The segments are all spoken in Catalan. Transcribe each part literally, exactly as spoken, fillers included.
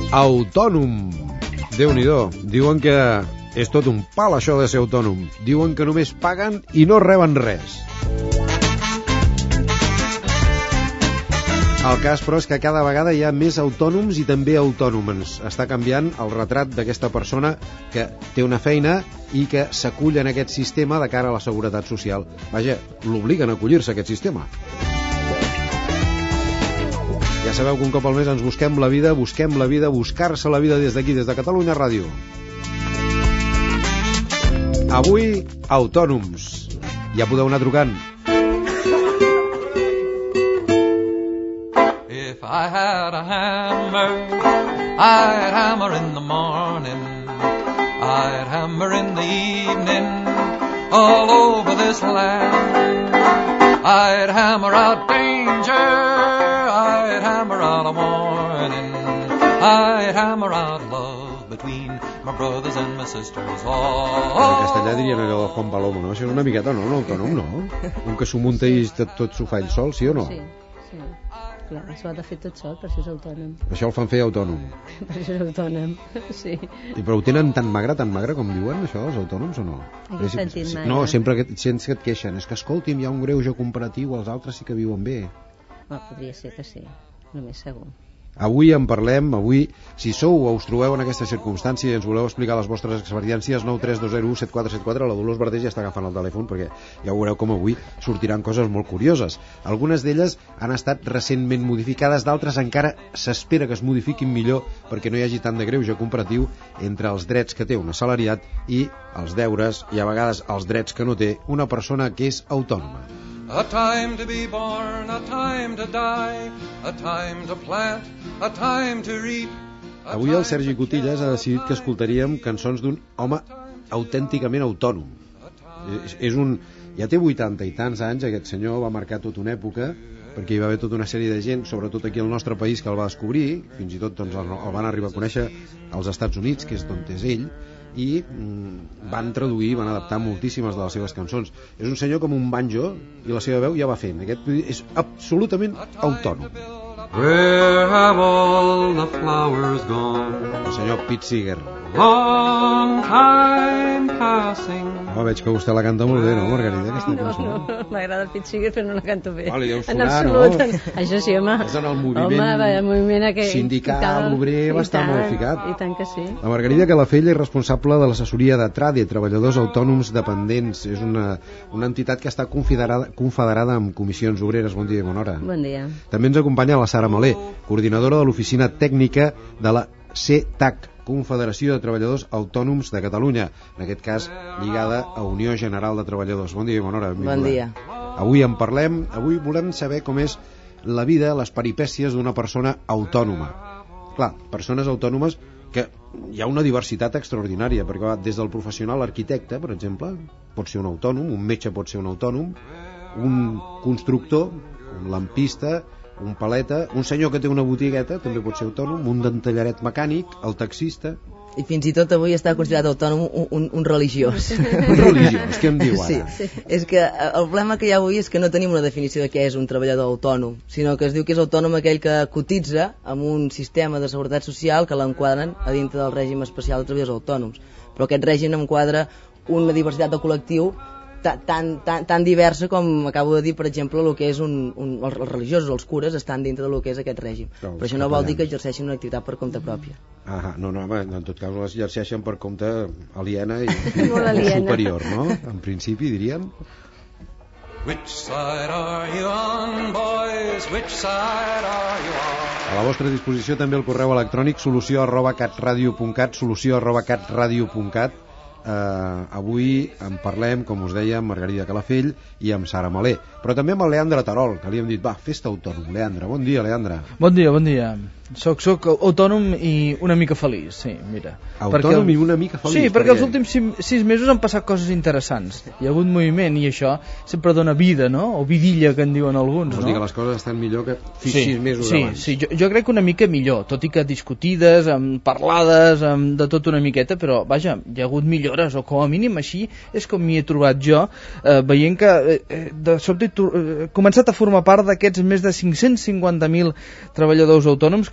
Autònom. Déu-n'hi-do. Diuen que és tot un pal això de ser autònom. Diuen que només paguen i no reben res. El cas, però, és que cada vegada hi ha més autònoms i també autònomes. Està canviant el retrat d'aquesta persona que té una feina i que s'acull en aquest sistema de cara a la seguretat social. Vaja, l'obliguen a acollir-se a aquest sistema. Ja sabeu que un cop al mes ens busquem la vida, busquem la vida, buscar-se la vida des d'aquí, des de Catalunya Ràdio. Avui, autònoms. Ja podeu anar trucant. If I had a hammer, I'd hammer in the morning, I'd hammer in the evening, all over this land. I'd hammer out danger, I'd hammer out a warning, I'd hammer out love between my brothers and my sisters. Oh, en castellà dirien allò de Juan Palomo, no? Això és una miqueta, no? Un autònom, no? Un que s'ho munta i tot, tot s'ho fa ell sol, sí o no? Sí, sí. Clar, s'ho ha de fer tot sol, per això és autònom. Això el fan fer autònom. Per això és autònom, sí. I però ho tenen tan magre, tan magre com diuen això, els autònoms, o no? Aquí sentit mai. No, sempre que, sempre que et queixen. És que, escolti'm, hi ha un greuge comparatiu, els altres sí que viuen bé. Oh, podria ser que sí, només segur. Avui en parlem, avui, si sou o us trobeu en aquesta circumstància i ens voleu explicar les vostres experiències, nou tres dos zero u set quatre set quatre, la Dolors Verdell ja està agafant el telèfon perquè ja veureu com avui sortiran coses molt curioses. Algunes d'elles han estat recentment modificades, d'altres encara s'espera que es modifiquin millor perquè no hi hagi tant de greuge comparatiu entre els drets que té un assalariat i els deures i a vegades els drets que no té una persona que és autònoma. A time to be born, a time to die, a time to plant, a time to reap. Avui el Sergi Cotillas ha decidit que escoltaríem cançons d'un home autènticament autònom. És, és un... Ja té vuitanta i tants anys, aquest senyor va marcar tota una època, perquè hi va haver tota una sèrie de gent, sobretot aquí al nostre país, que el va descobrir, fins i tot doncs, el, el van arribar a conèixer als Estats Units, que és d'on és ell, i mm, van traduir, van adaptar moltíssimes de les seves cançons. És un senyor com un banjo i la seva veu ja va fent. Aquest és absolutament autònom. Where have all the flowers gone? El senyor Pete Seeger. Long time passing. Oh, veig que vostè la canta molt bé, no, Margarida, aquesta No, cançó? no, m'agrada el Pete Seeger, però no la canto bé. Oh, li deu en sonar, absolut, no? en... Això sí, home. És en el moviment, home, va, el moviment aquell, sindical, obrer, va estar tant, molt ficat. I tant que sí. La Margarida Calafell és responsable de l'assessoria de TRADE, Treballadors Autònoms Dependents. És una, una entitat que està confederada, confederada amb comissions obreres. Bon dia i bona hora. Bon dia. També ens acompanya la Sara Malé, coordinadora de l'oficina tècnica de la C T A C, Confederació de Treballadors Autònoms de Catalunya, en aquest cas lligada a Unió General de Treballadors. Bon dia i bona hora. Bon dia. Avui en parlem, avui volem saber com és la vida, les peripècies d'una persona autònoma. Clar, persones autònomes que hi ha una diversitat extraordinària, perquè va des del professional arquitecte, per exemple, pot ser un autònom, un metge pot ser un autònom, un constructor, un lampista, un paleta, un senyor que té una botigueta també pot ser autònom, un dentellaret mecànic, el taxista. I fins i tot avui està considerat autònom un, un, un religiós. Un religiós, què em diu ara? Sí, és que el problema que hi ha avui és que no tenim una definició de què és un treballador autònom, sinó que es diu que és autònom aquell que cotitza amb un sistema de seguretat social que l'enquadren a dintre del règim especial de treballadors autònoms. Però aquest règim enquadra una diversitat de col·lectiu tan, tan, tan diversa com acabo de dir, per exemple, el que és un, un, els religiosos, els cures, estan dintre del que és aquest règim. No, però això no vol dir que exerceixin una activitat per compte pròpia. Ah, no, no, en tot cas les exerceixen per compte aliena i, Molt aliena. superior, no? En principi dirien. Which side are you on, boys? Which side are you on? A la vostra disposició també el correu electrònic solució arroba catradio punt cat, solució arroba catradio punt cat. Uh, avui en parlem, com us deia, amb Margarida Calafell i amb Sara Malé, però també amb el Leandre Terol, que li hem dit, va, fes-te autònom. Leandre, bon dia, Leandre. Bon dia, bon dia. Soc, soc autònom i una mica feliç, sí, mira. Autònom perquè, i una mica feliç? Sí, perquè els últims sis, sis mesos han passat coses interessants. Hi ha hagut moviment i això sempre dona vida, no? O vidilla, que en diuen alguns, Vols no? dir que les coses estan millor que sí, sis mesos sí, abans? Sí, jo, jo crec que una mica millor, tot i que discutides, amb parlades, amb de tot una miqueta, però, vaja, hi ha hagut millores, o com a mínim així és com m'hi he trobat jo, eh, veient que eh, de sobte he, he començat a formar part d'aquests més de cinc-cents cinquanta mil treballadors autònoms que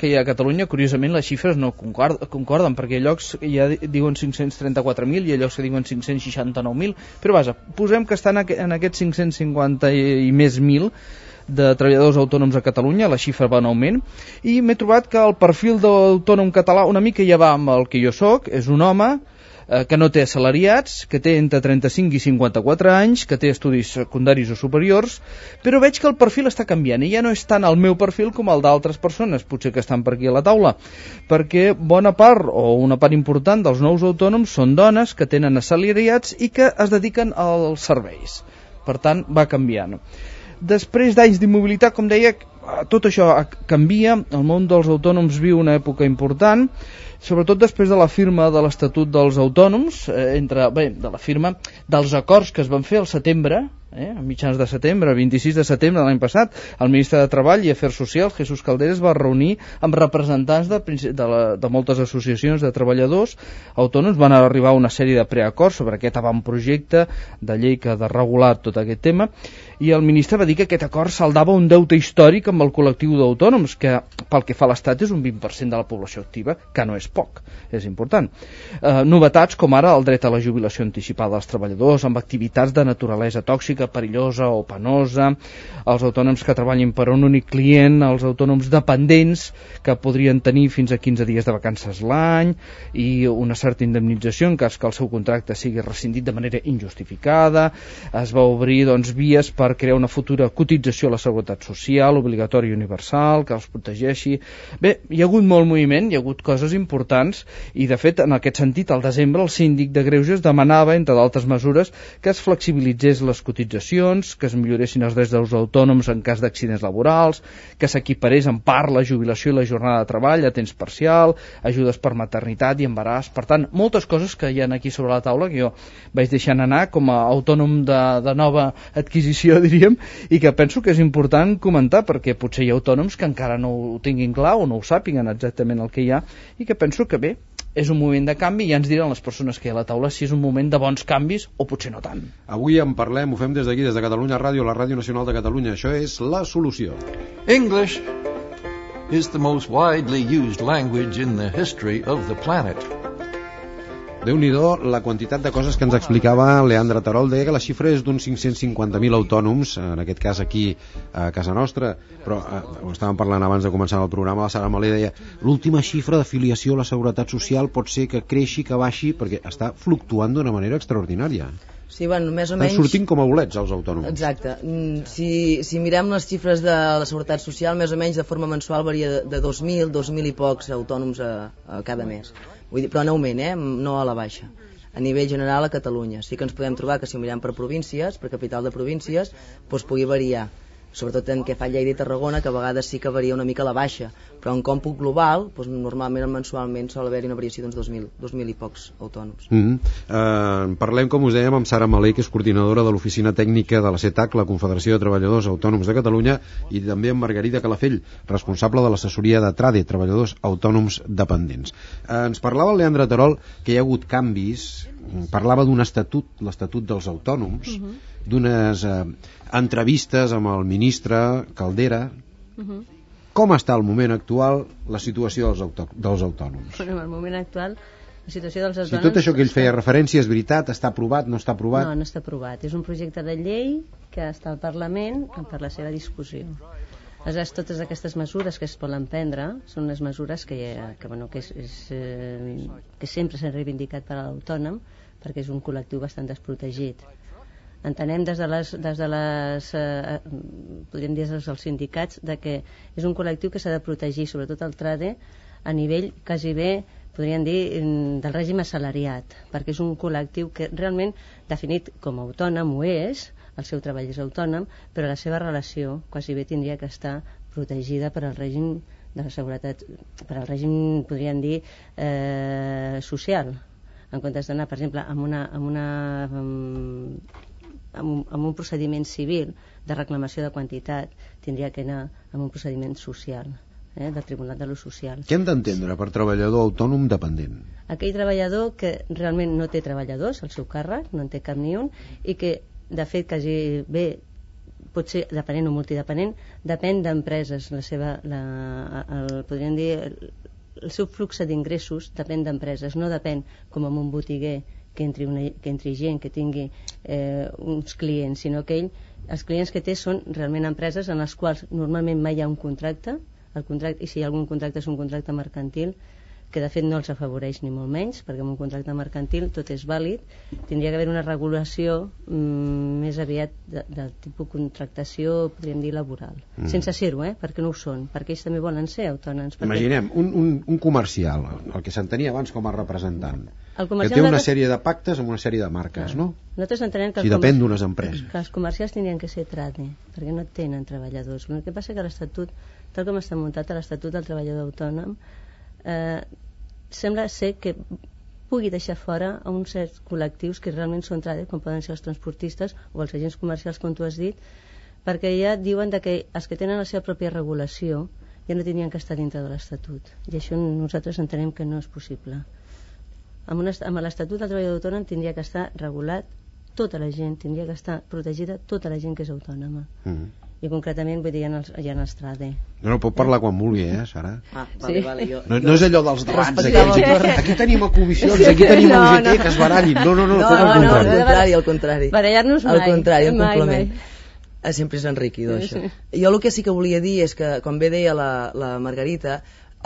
que hi ha a Catalunya, curiosament les xifres no concorden, concorden perquè hi ha llocs que ja diuen cinc-cents trenta-quatre mil i hi ha llocs que diuen cinc-cents seixanta-nou mil, però vaja, posem que estan en aquests cinc-cents cinquanta i més mil de treballadors autònoms a Catalunya, la xifra va en augment, i m'he trobat que el perfil d'autònom català una mica ja va amb el que jo soc, és un home eh, que no té assalariats, que té entre trenta-cinc i cinquanta-quatre anys, que té estudis secundaris o superiors, però veig que el perfil està canviant i ja no és tant el meu perfil com el d'altres persones, potser que estan per aquí a la taula, perquè bona part o una part important dels nous autònoms són dones que tenen assalariats i que es dediquen als serveis. Per tant, va canviant. Després d'anys d'immobilitat, com deia, tot això canvia, el món dels autònoms viu una època important, sobretot després de la firma de l'Estatut dels Autònoms, eh, entre, bé, de la firma dels acords que es van fer al setembre, eh, a mitjans de setembre, el vint-i-sis de setembre de l'any passat, el ministre de Treball i Afers Socials, Jesús Calderas, va reunir amb representants de, de, la, de moltes associacions de treballadors autònoms, van arribar a una sèrie de preacords sobre aquest avantprojecte de llei que ha de regular tot aquest tema, i el ministre va dir que aquest acord saldava un deute històric amb el col·lectiu d'autònoms, que pel que fa a l'Estat és un vint per cent de la població activa, que no és poc, és important. Eh, novetats com ara el dret a la jubilació anticipada dels treballadors, amb activitats de naturalesa tòxica, perillosa o penosa, els autònoms que treballin per un únic client, els autònoms dependents que podrien tenir fins a quinze dies de vacances l'any i una certa indemnització en cas que el seu contracte sigui rescindit de manera injustificada. Es va obrir doncs, vies per crear una futura cotització a la Seguretat Social obligatòria i universal que els protegeixi. Bé, hi ha hagut molt moviment, hi ha hagut coses importants i de fet en aquest sentit al desembre el síndic de Greuges demanava entre d'altres mesures que es flexibilitzés les cotitzacions, que es milloressin els drets dels autònoms en cas d'accidents laborals, que s'equiparés en part la jubilació i la jornada de treball a temps parcial, ajudes per maternitat i embaràs. Per tant, moltes coses que hi ha aquí sobre la taula que jo vaig deixant anar com a autònom de, de nova adquisició, diríem, i que penso que és important comentar perquè potser hi ha autònoms que encara no ho tinguin clar o no ho sàpiguen exactament el que hi ha i que penso que bé, és un moment de canvi i ja ens diran les persones que hi ha a la taula si és un moment de bons canvis o potser no tant. Avui en parlem, ho fem des d'aquí, des de Catalunya Ràdio, la Ràdio Nacional de Catalunya. Això és La Solució. English is the most widely used language in the history of the planet. Déu-n'hi-do la quantitat de coses que ens explicava Leandre Terol. Deia que la xifra és d'uns cinc-cents cinquanta mil autònoms, en aquest cas aquí a casa nostra, però eh, ho estàvem parlant abans de començar el programa, la Sara Malé deia l'última xifra d'afiliació a la Seguretat Social pot ser que creixi, que baixi, perquè està fluctuant d'una manera extraordinària. Sí, bueno, més o Estan menys... sortint com a bolets els autònoms. Exacte. Si, si mirem les xifres de la Seguretat Social, més o menys de forma mensual varia de dos mil, dos mil i pocs autònoms a, a cada mes. Vull dir, però en augment, eh? No a la baixa. A nivell general a Catalunya. Sí que ens podem trobar que si ho mirem per províncies, per capital de províncies, doncs pugui variar. Sobretot en què fa Lleida i Tarragona, que a vegades sí que varia una mica a la baixa. Però en còmput global, doncs normalment mensualment sol haver-hi una variació d'uns dos mil, dos mil i pocs autònoms. Mm-hmm. uh, parlem, com us dèiem, amb Sara Malé, que és coordinadora de l'Oficina Tècnica de la CETAC, la Confederació de Treballadors Autònoms de Catalunya, i també amb Margarida Calafell, responsable de l'assessoria de TRADE, Treballadors Autònoms Dependents. Uh, ens parlava el Leandre Terol que hi ha hagut canvis, parlava d'un estatut, l'Estatut dels Autònoms, uh-huh. d'unes eh, entrevistes amb el ministre Caldera. Uh-huh. Com està al moment actual la situació dels, autò dels autònoms? Bueno, al moment actual la situació dels autònoms... Si tot això que ell feia referència és veritat, està aprovat, no està aprovat? No, no està aprovat. És un projecte de llei que està al Parlament per la seva discussió. Aleshores, totes aquestes mesures que es poden prendre són les mesures que, que, bueno, que, és, és, eh, que sempre s'han reivindicat per a l'autònom, perquè és un col·lectiu bastant desprotegit. Entenem des de les, des de les eh, podríem dir des dels sindicats, de que és un col·lectiu que s'ha de protegir, sobretot el TRADE, a nivell quasi bé, podríem dir, del règim assalariat, perquè és un col·lectiu que realment definit com a autònom ho és, el seu treball és autònom, però la seva relació quasi bé tindria que estar protegida per al règim de la seguretat, per al règim, podríem dir, eh, social, en comptes d'anar, per exemple, amb una, amb una amb un, amb un procediment civil de reclamació de quantitat, tindria que anar amb un procediment social, eh, del Tribunal de lo Social. Què hem d'entendre per treballador autònom dependent? Aquell treballador que realment no té treballadors al seu càrrec, no en té cap ni un, i que de fet quasi bé pot ser dependent o multidependent, depèn d'empreses. La seva, la, el, podríem dir, el, el seu flux d'ingressos depèn d'empreses, no depèn com amb un botiguer que entri, una, que entri gent, que tingui eh, uns clients, sinó que ell, els clients que té són realment empreses en les quals normalment mai hi ha un contracte, el contracte, i si hi ha algun contracte és un contracte mercantil, que de fet no els afavoreix ni molt menys, perquè amb un contracte mercantil tot és vàlid. Tindria que haver una regulació mm, més aviat de, del tipus contractació, podríem dir, laboral. Mm. Sense ser-ho, eh? Perquè no ho són, perquè ells també volen ser autònoms. Perquè... Imaginem, un, un, un comercial, el que s'entenia abans com a representant, que té una nosaltres... sèrie de pactes amb una sèrie de marques, ah. no? Nosaltres entenem que, si els depèn d'unes empreses. Que els comercials tindrien que ser trade, perquè no tenen treballadors. El que passa que l'Estatut, tal com està muntat, l'Estatut del treballador autònom, eh, sembla ser que pugui deixar fora a uns certs col·lectius que realment són trade, com poden ser els transportistes o els agents comercials, com tu has dit, perquè ja diuen de que els que tenen la seva pròpia regulació ja no tenien que estar dintre de l'Estatut, i això nosaltres entenem que no és possible. Amb, una, amb l'Estatut del treballador autònom tindria que estar regulat tota la gent, tindria que estar protegida tota la gent que és autònoma. Mm. I concretament vull dir, hi ha els, hi ha els trade. No, no, pot parlar quan vulgui, eh, Sara? Ah, vale, sí. vale, jo, no, jo... no és allò dels debats aquí, aquí tenim a comissions, aquí tenim no, a U G T no. que es barallin. No, no, no, no, tot al no, contrari. No, al contrari, al contrari. Barallar-nos mai. Al contrari, el mai, complement. Mai. Sempre és enriquidor, sí, això. Sí. Jo el que sí que volia dir és que, com bé deia la, la Margarita,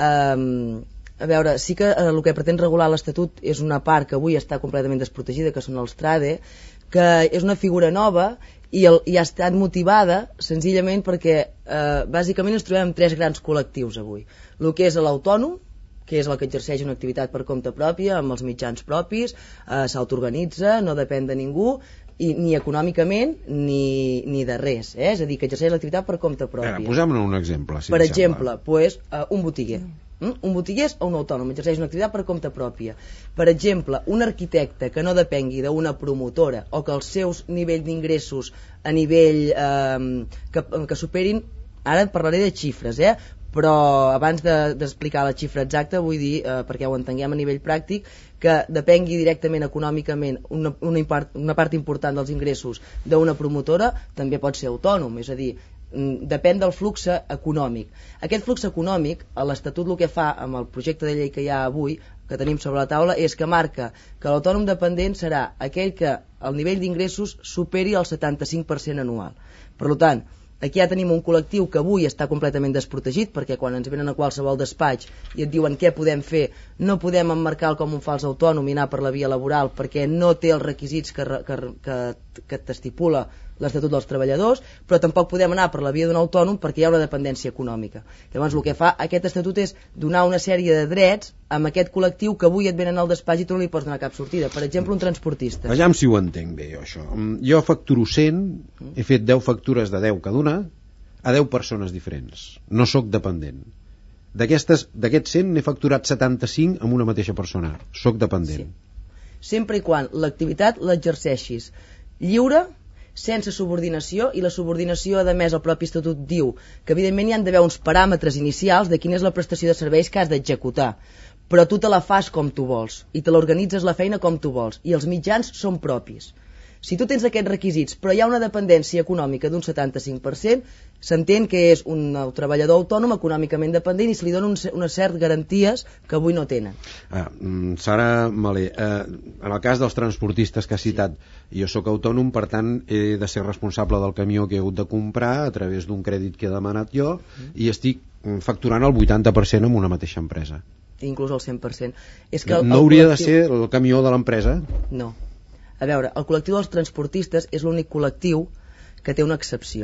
eh, a veure, sí que eh, el que pretén regular l'Estatut és una part que avui està completament desprotegida, que són els trade, que és una figura nova i, el, i ha estat motivada senzillament perquè eh, bàsicament ens trobem amb tres grans col·lectius avui. El que és l'autònom, que és el que exerceix una activitat per compte pròpia, amb els mitjans propis, eh, s'autoorganitza, no depèn de ningú, i ni econòmicament ni, ni de res, eh? És a dir, que exerceix l'activitat per compte pròpia. Posem-ne un exemple, si per exemple, pues, uh, un botiguer. Mm? Un botiguer o un autònom exerceix una activitat per compte pròpia. Per exemple, un arquitecte que no depengui d'una promotora o que els seus nivells d'ingressos a nivell eh, que, que superin, ara parlaré de xifres, eh? Però abans d'explicar de, la xifra exacta vull dir, eh, perquè ho entenguem a nivell pràctic, que depengui directament econòmicament una, una, part, una part important dels ingressos d'una promotora, també pot ser autònom, és a dir, depèn del flux econòmic. Aquest flux econòmic, l'Estatut el que fa amb el projecte de llei que hi ha avui, que tenim sobre la taula, és que marca que l'autònom dependent serà aquell que el nivell d'ingressos superi el setanta-cinc per cent anual. Per tant, aquí ja tenim un col·lectiu que avui està completament desprotegit, perquè quan ens venen a qualsevol despatx i et diuen què podem fer, no podem emmarcar com un fals autònom i anar per la via laboral perquè no té els requisits que, que, que, que t'estipula l'Estatut dels Treballadors, però tampoc podem anar per la via d'un autònom perquè hi ha una dependència econòmica. Llavors el que fa aquest estatut és donar una sèrie de drets amb aquest col·lectiu que avui et venen al despatx i tu no li pots donar cap sortida. Per exemple, un transportista. Vejam si ho entenc bé, jo, això. Jo facturo cent, he fet deu factures de deu cada una a deu persones diferents. No sóc dependent. D'aquestes, d'aquests cent n'he facturat setanta-cinc amb una mateixa persona. Sóc dependent. Sí. Sempre i quan l'activitat l'exerceixis lliure, sense subordinació, i la subordinació, a més, el propi estatut diu que evidentment hi han d'haver uns paràmetres inicials de quina és la prestació de serveis que has d'executar, però tu te la fas com tu vols i te l'organitzes la feina com tu vols i els mitjans són propis. Si tu tens aquests requisits però hi ha una dependència econòmica d'un setanta-cinc per cent, s'entén que és un treballador autònom econòmicament dependent i se li donen unes certes garanties que avui no tenen. Ah, Sara Malé, eh, en el cas dels transportistes que has citat, jo sóc autònom, per tant he de ser responsable del camió que he hagut de comprar a través d'un crèdit que he demanat jo mm. i estic facturant el vuitanta per cent amb una mateixa empresa. Inclús el cent per cent. És que el, no el hauria col·lectiu... de ser el camió de l'empresa? No. A veure, el col·lectiu dels transportistes és l'únic col·lectiu que té una excepció.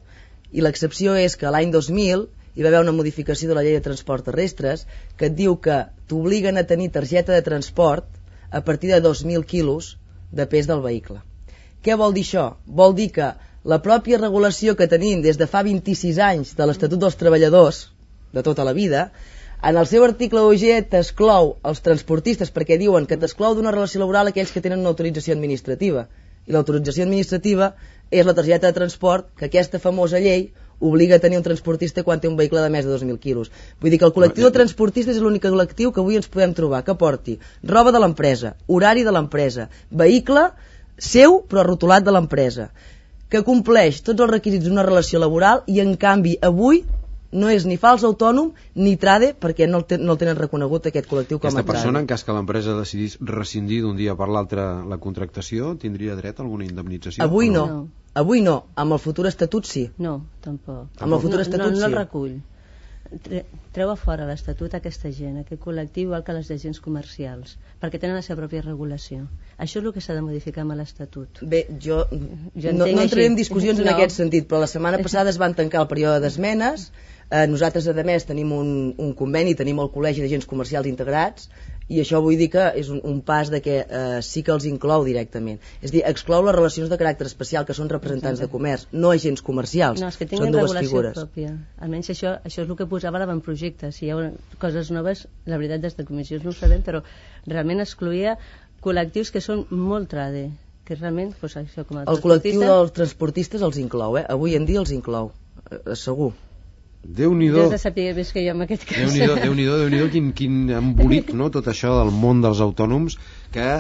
I l'excepció és que l'any dos mil hi va haver una modificació de la llei de transport terrestres que et diu que t'obliguen a tenir targeta de transport a partir de dos mil quilos de pes del vehicle. Què vol dir això? Vol dir que la pròpia regulació que tenim des de fa vint-i-sis anys de l'Estatut dels Treballadors, de tota la vida, en el seu article U G t'exclou els transportistes perquè diuen que t'exclou d'una relació laboral aquells que tenen una autorització administrativa. I l'autorització administrativa és la targeta de transport que aquesta famosa llei obliga a tenir un transportista quan té un vehicle de més de dos mil quilos. Vull dir que el col·lectiu de transportistes és l'únic col·lectiu que avui ens podem trobar que porti roba de l'empresa, horari de l'empresa, vehicle seu però rotulat de l'empresa, que compleix tots els requisits d'una relació laboral i en canvi avui no és ni fals autònom ni trade perquè no el, ten, no el tenen reconegut aquest col·lectiu com a Aquesta trade. persona, en cas que l'empresa decidís rescindir d'un dia per l'altre la contractació, tindria dret a alguna indemnització? Avui no. no. Avui no. Amb el futur estatut sí. No, tampoc. Amb el futur no, estatut no, no sí. el recull. Tre treu a fora l'Estatut aquesta gent, aquest col·lectiu, igual que les agents comercials, perquè tenen la seva pròpia regulació. Això és el que s'ha de modificar amb l'Estatut. Bé, jo, jo no, no entraré en discussions no. en aquest sentit, però la setmana passada es van tancar el període d'esmenes. Eh, nosaltres, a més, tenim un, un conveni, tenim el Col·legi d'Agents Comercials Integrats, i això vull dir que és un, un pas de que eh, sí que els inclou directament. És a dir, exclou les relacions de caràcter especial, que són representants de comerç, no agents comercials. No, és que són tinguin dues regulació figures. pròpia. Almenys això, això és el que posava l'avantprojecte. Si hi ha coses noves, la veritat, des de comissions no ho sabem, però realment excloïa col·lectius que són molt trade, que realment, doncs, això, com el, el col·lectiu dels transportistes els inclou, eh? Avui en dia els inclou, eh, segur. Déu-n'hi-do. Jo has de saber més que jo en aquest cas. Déu-n'hi-do, Déu-n'hi-do, Déu-n'hi-do, quin, quin embolic, no?, tot això del món dels autònoms, que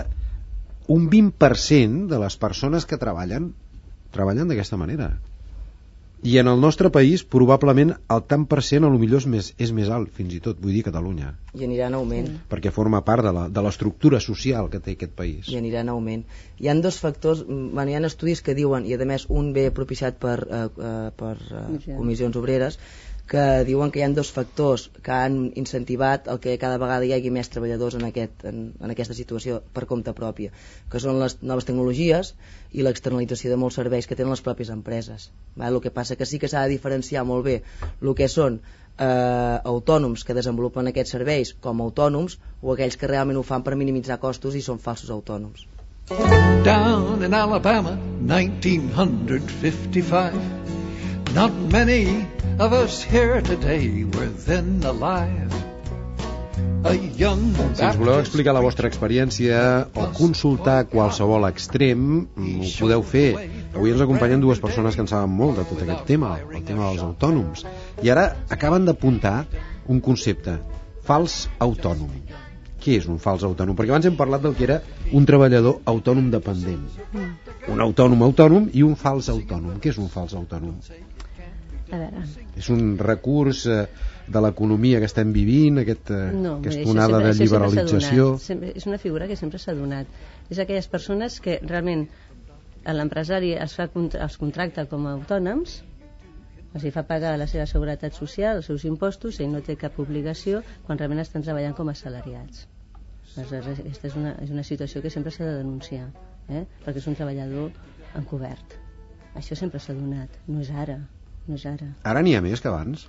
un vint per cent de les persones que treballen, treballen d'aquesta manera. I en el nostre país, probablement, el tant per cent, a lo millor és més, és més alt, fins i tot, vull dir Catalunya. I anirà en augment. Perquè forma part de la, de l'estructura social que té aquest país. I anirà en augment. Hi ha dos factors, bueno, hi ha estudis que diuen, i a més un ve propiciat per, eh, per eh, comissions obreres, que diuen que hi ha dos factors que han incentivat el que cada vegada hi hagi més treballadors en, aquest, en, en aquesta situació per compte pròpia, que són les noves tecnologies i l'externalització de molts serveis que tenen les pròpies empreses. El que passa que sí que s'ha de diferenciar molt bé el que són eh, autònoms que desenvolupen aquests serveis com a autònoms o aquells que realment ho fan per minimitzar costos i són falsos autònoms. Down in Alabama, nineteen fifty-five, not many of us here today were then alive. A young Si ens voleu explicar la vostra experiència o consultar qualsevol extrem, ho podeu fer. Avui ens acompanyen dues persones que en saben molt de tot aquest tema, el tema dels autònoms. I ara acaben d'apuntar un concepte, fals autònom. Què és un fals autònom? Perquè abans hem parlat del que era un treballador autònom dependent. Un autònom autònom i un fals autònom. Què és un fals autònom? A veure. És un recurs eh, de l'economia que estem vivint, aquest, eh, no, aquesta això onada sempre, de liberalització. Sempre, és una figura que sempre s'ha donat. És aquelles persones que realment l'empresari es fa, els contracta com a autònoms, els hi fa pagar la seva seguretat social, els seus impostos, i no té cap obligació quan realment estan treballant com a assalariats. Aleshores, aquesta és una, és una situació que sempre s'ha de denunciar, eh? perquè és un treballador encobert. Això sempre s'ha donat, no és ara. No és ara. Ara n'hi ha més que abans?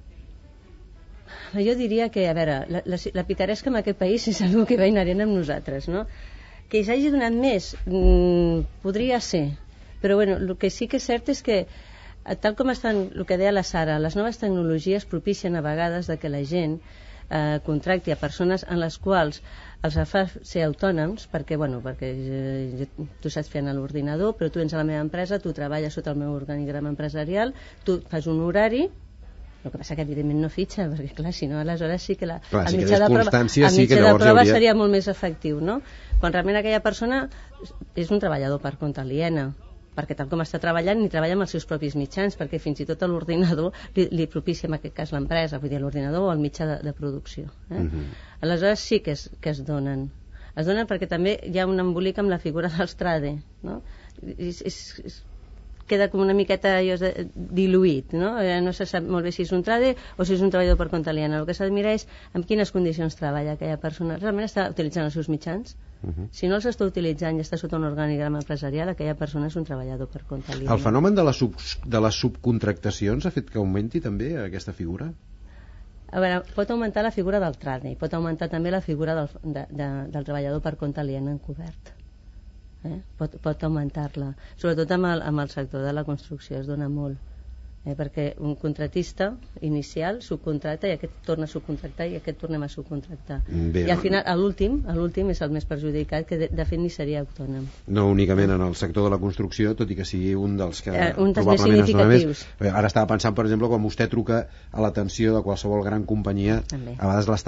Jo diria que, a veure, la, la, la picaresca en aquest país és una que va inherent amb nosaltres, no? Que s'hagi donat més, mmm, podria ser, però bueno, el que sí que és cert és que, tal com estan, el que deia la Sara, les noves tecnologies propicien a vegades de que la gent eh, contracti a persones en les quals els fa ser autònoms, perquè, bueno, perquè eh, tu saps fer anar l'ordinador, però tu vens a la meva empresa, tu treballes sota el meu organigrama empresarial, tu fas un horari, el que passa que evidentment no fitxa, perquè clar, si no aleshores sí que la, clar, el si mitjà de prova, sí el mitjà que de prova hauria... seria molt més efectiu, no? Quan realment aquella persona és un treballador per compte aliena, perquè tal com està treballant ni treballa amb els seus propis mitjans, perquè fins i tot l'ordinador li, li propicia en aquest cas l'empresa, vull dir l'ordinador o el mitjà de, de producció, eh? Uh-huh. Aleshores sí que es, que es donen es donen perquè també hi ha un embolic amb la figura dels trade, no? És, és, és, queda com una miqueta allò, diluït, no? No se sap molt bé si és un trade o si és un treballador per compte aliena. El que s'ha de mirar és en quines condicions treballa aquella persona. Realment està utilitzant els seus mitjans? Uh-huh. Si no els està utilitzant i està sota un organigrama empresarial, aquella persona és un treballador per compte aliena. El fenomen de, la sub, de les subcontractacions ha fet que augmenti també aquesta figura? A veure, pot augmentar la figura del trade i pot augmentar també la figura del, de, de, del treballador per compte aliena encobert. Eh? Pot, pot augmentar-la, sobretot amb el, amb el sector de la construcció es dona molt, eh? perquè un contratista inicial subcontracta i aquest torna a subcontractar i aquest tornem a subcontractar. Bé, i al final, a l'últim, a l'últim és el més perjudicat, que de, de fet ni seria autònom. No únicament en el sector de la construcció, tot i que sigui un dels que eh, un dels probablement més es dona significatius. Més. Ara estava pensant, per exemple, quan vostè truca a l'atenció de qualsevol gran companyia, també. A vegades l'està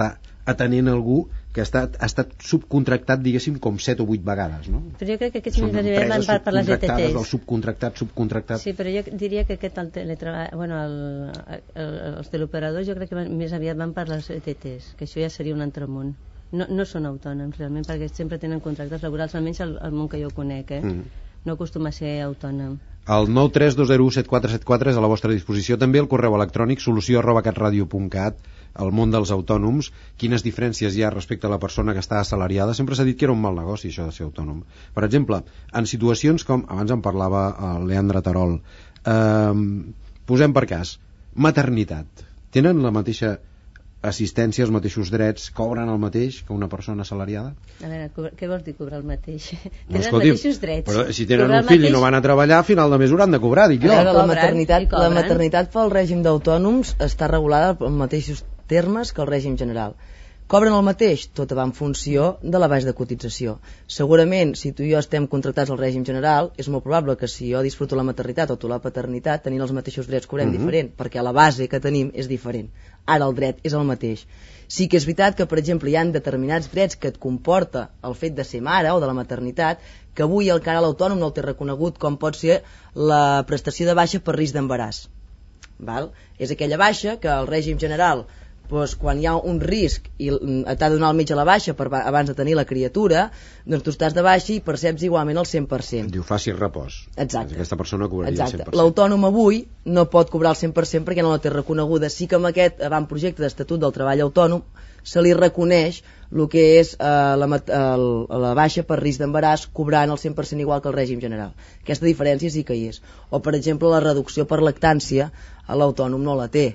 atenent algú que ha estat, ha estat subcontractat, diguéssim, com set o vuit vegades, no? Però jo crec que aquests Són nivells van per, per les E T subcontractades, Ts. el subcontractat, subcontractat... Sí, però jo diria que aquest el teletreball, bueno, el, el, els teleoperadors jo crec que van, més aviat van per les E T Ts, que això ja seria un altre món. No, no són autònoms realment, perquè sempre tenen contractes laborals, almenys el, el món que jo conec, eh? Mm. No acostuma a ser autònom. El nou tres dos zero u set quatre set quatre és a la vostra disposició, també el correu electrònic solució arroba catradio punt cat, el món dels autònoms, quines diferències hi ha respecte a la persona que està assalariada. Sempre s'ha dit que era un mal negoci això de ser autònom. Per exemple, en situacions com, abans en parlava el Leandre Terol, eh, posem per cas maternitat, tenen la mateixa assistència, els mateixos drets, cobren el mateix que una persona assalariada? A veure, què vols dir cobrar el mateix? No, tenen escolti, els mateixos drets. però si tenen Cobrar un fill mateix... i no van a treballar, a final de mes hauran de cobrar, dic jo. A veure, la Cobren, maternitat, i cobren. la maternitat pel règim d'autònoms està regulada en mateixos termes que el règim general. Cobren el mateix? Tot va en funció de la base de cotització. Segurament, si tu i jo estem contractats al règim general, és molt probable que si jo disfruto la maternitat o tu la paternitat, tenint els mateixos drets cobrem Mm-hmm. diferent, perquè la base que tenim és diferent. Ara el dret és el mateix. Sí que és veritat que, per exemple, hi ha determinats drets que et comporta el fet de ser mare o de la maternitat, que avui encara l'autònom no el té reconegut, com pot ser la prestació de baixa per risc d'embaràs. Val? És aquella baixa que el règim general, doncs, quan hi ha un risc i t'ha de donar el metge la baixa per, abans de tenir la criatura, doncs tu estàs de baixa i perceps igualment el cent per cent. Diu, faci repòs. Exacte. Aquesta persona cobraria Exacte. el cent per cent. L'autònom avui no pot cobrar el cent per cent perquè no la té reconeguda. Sí que amb aquest avantprojecte d'Estatut del Treball Autònom se li reconeix el que és eh, la, el, la baixa per risc d'embaràs cobrant el cent per cent igual que el règim general. Aquesta diferència sí que hi és. O, per exemple, la reducció per lactància a l'autònom no la té.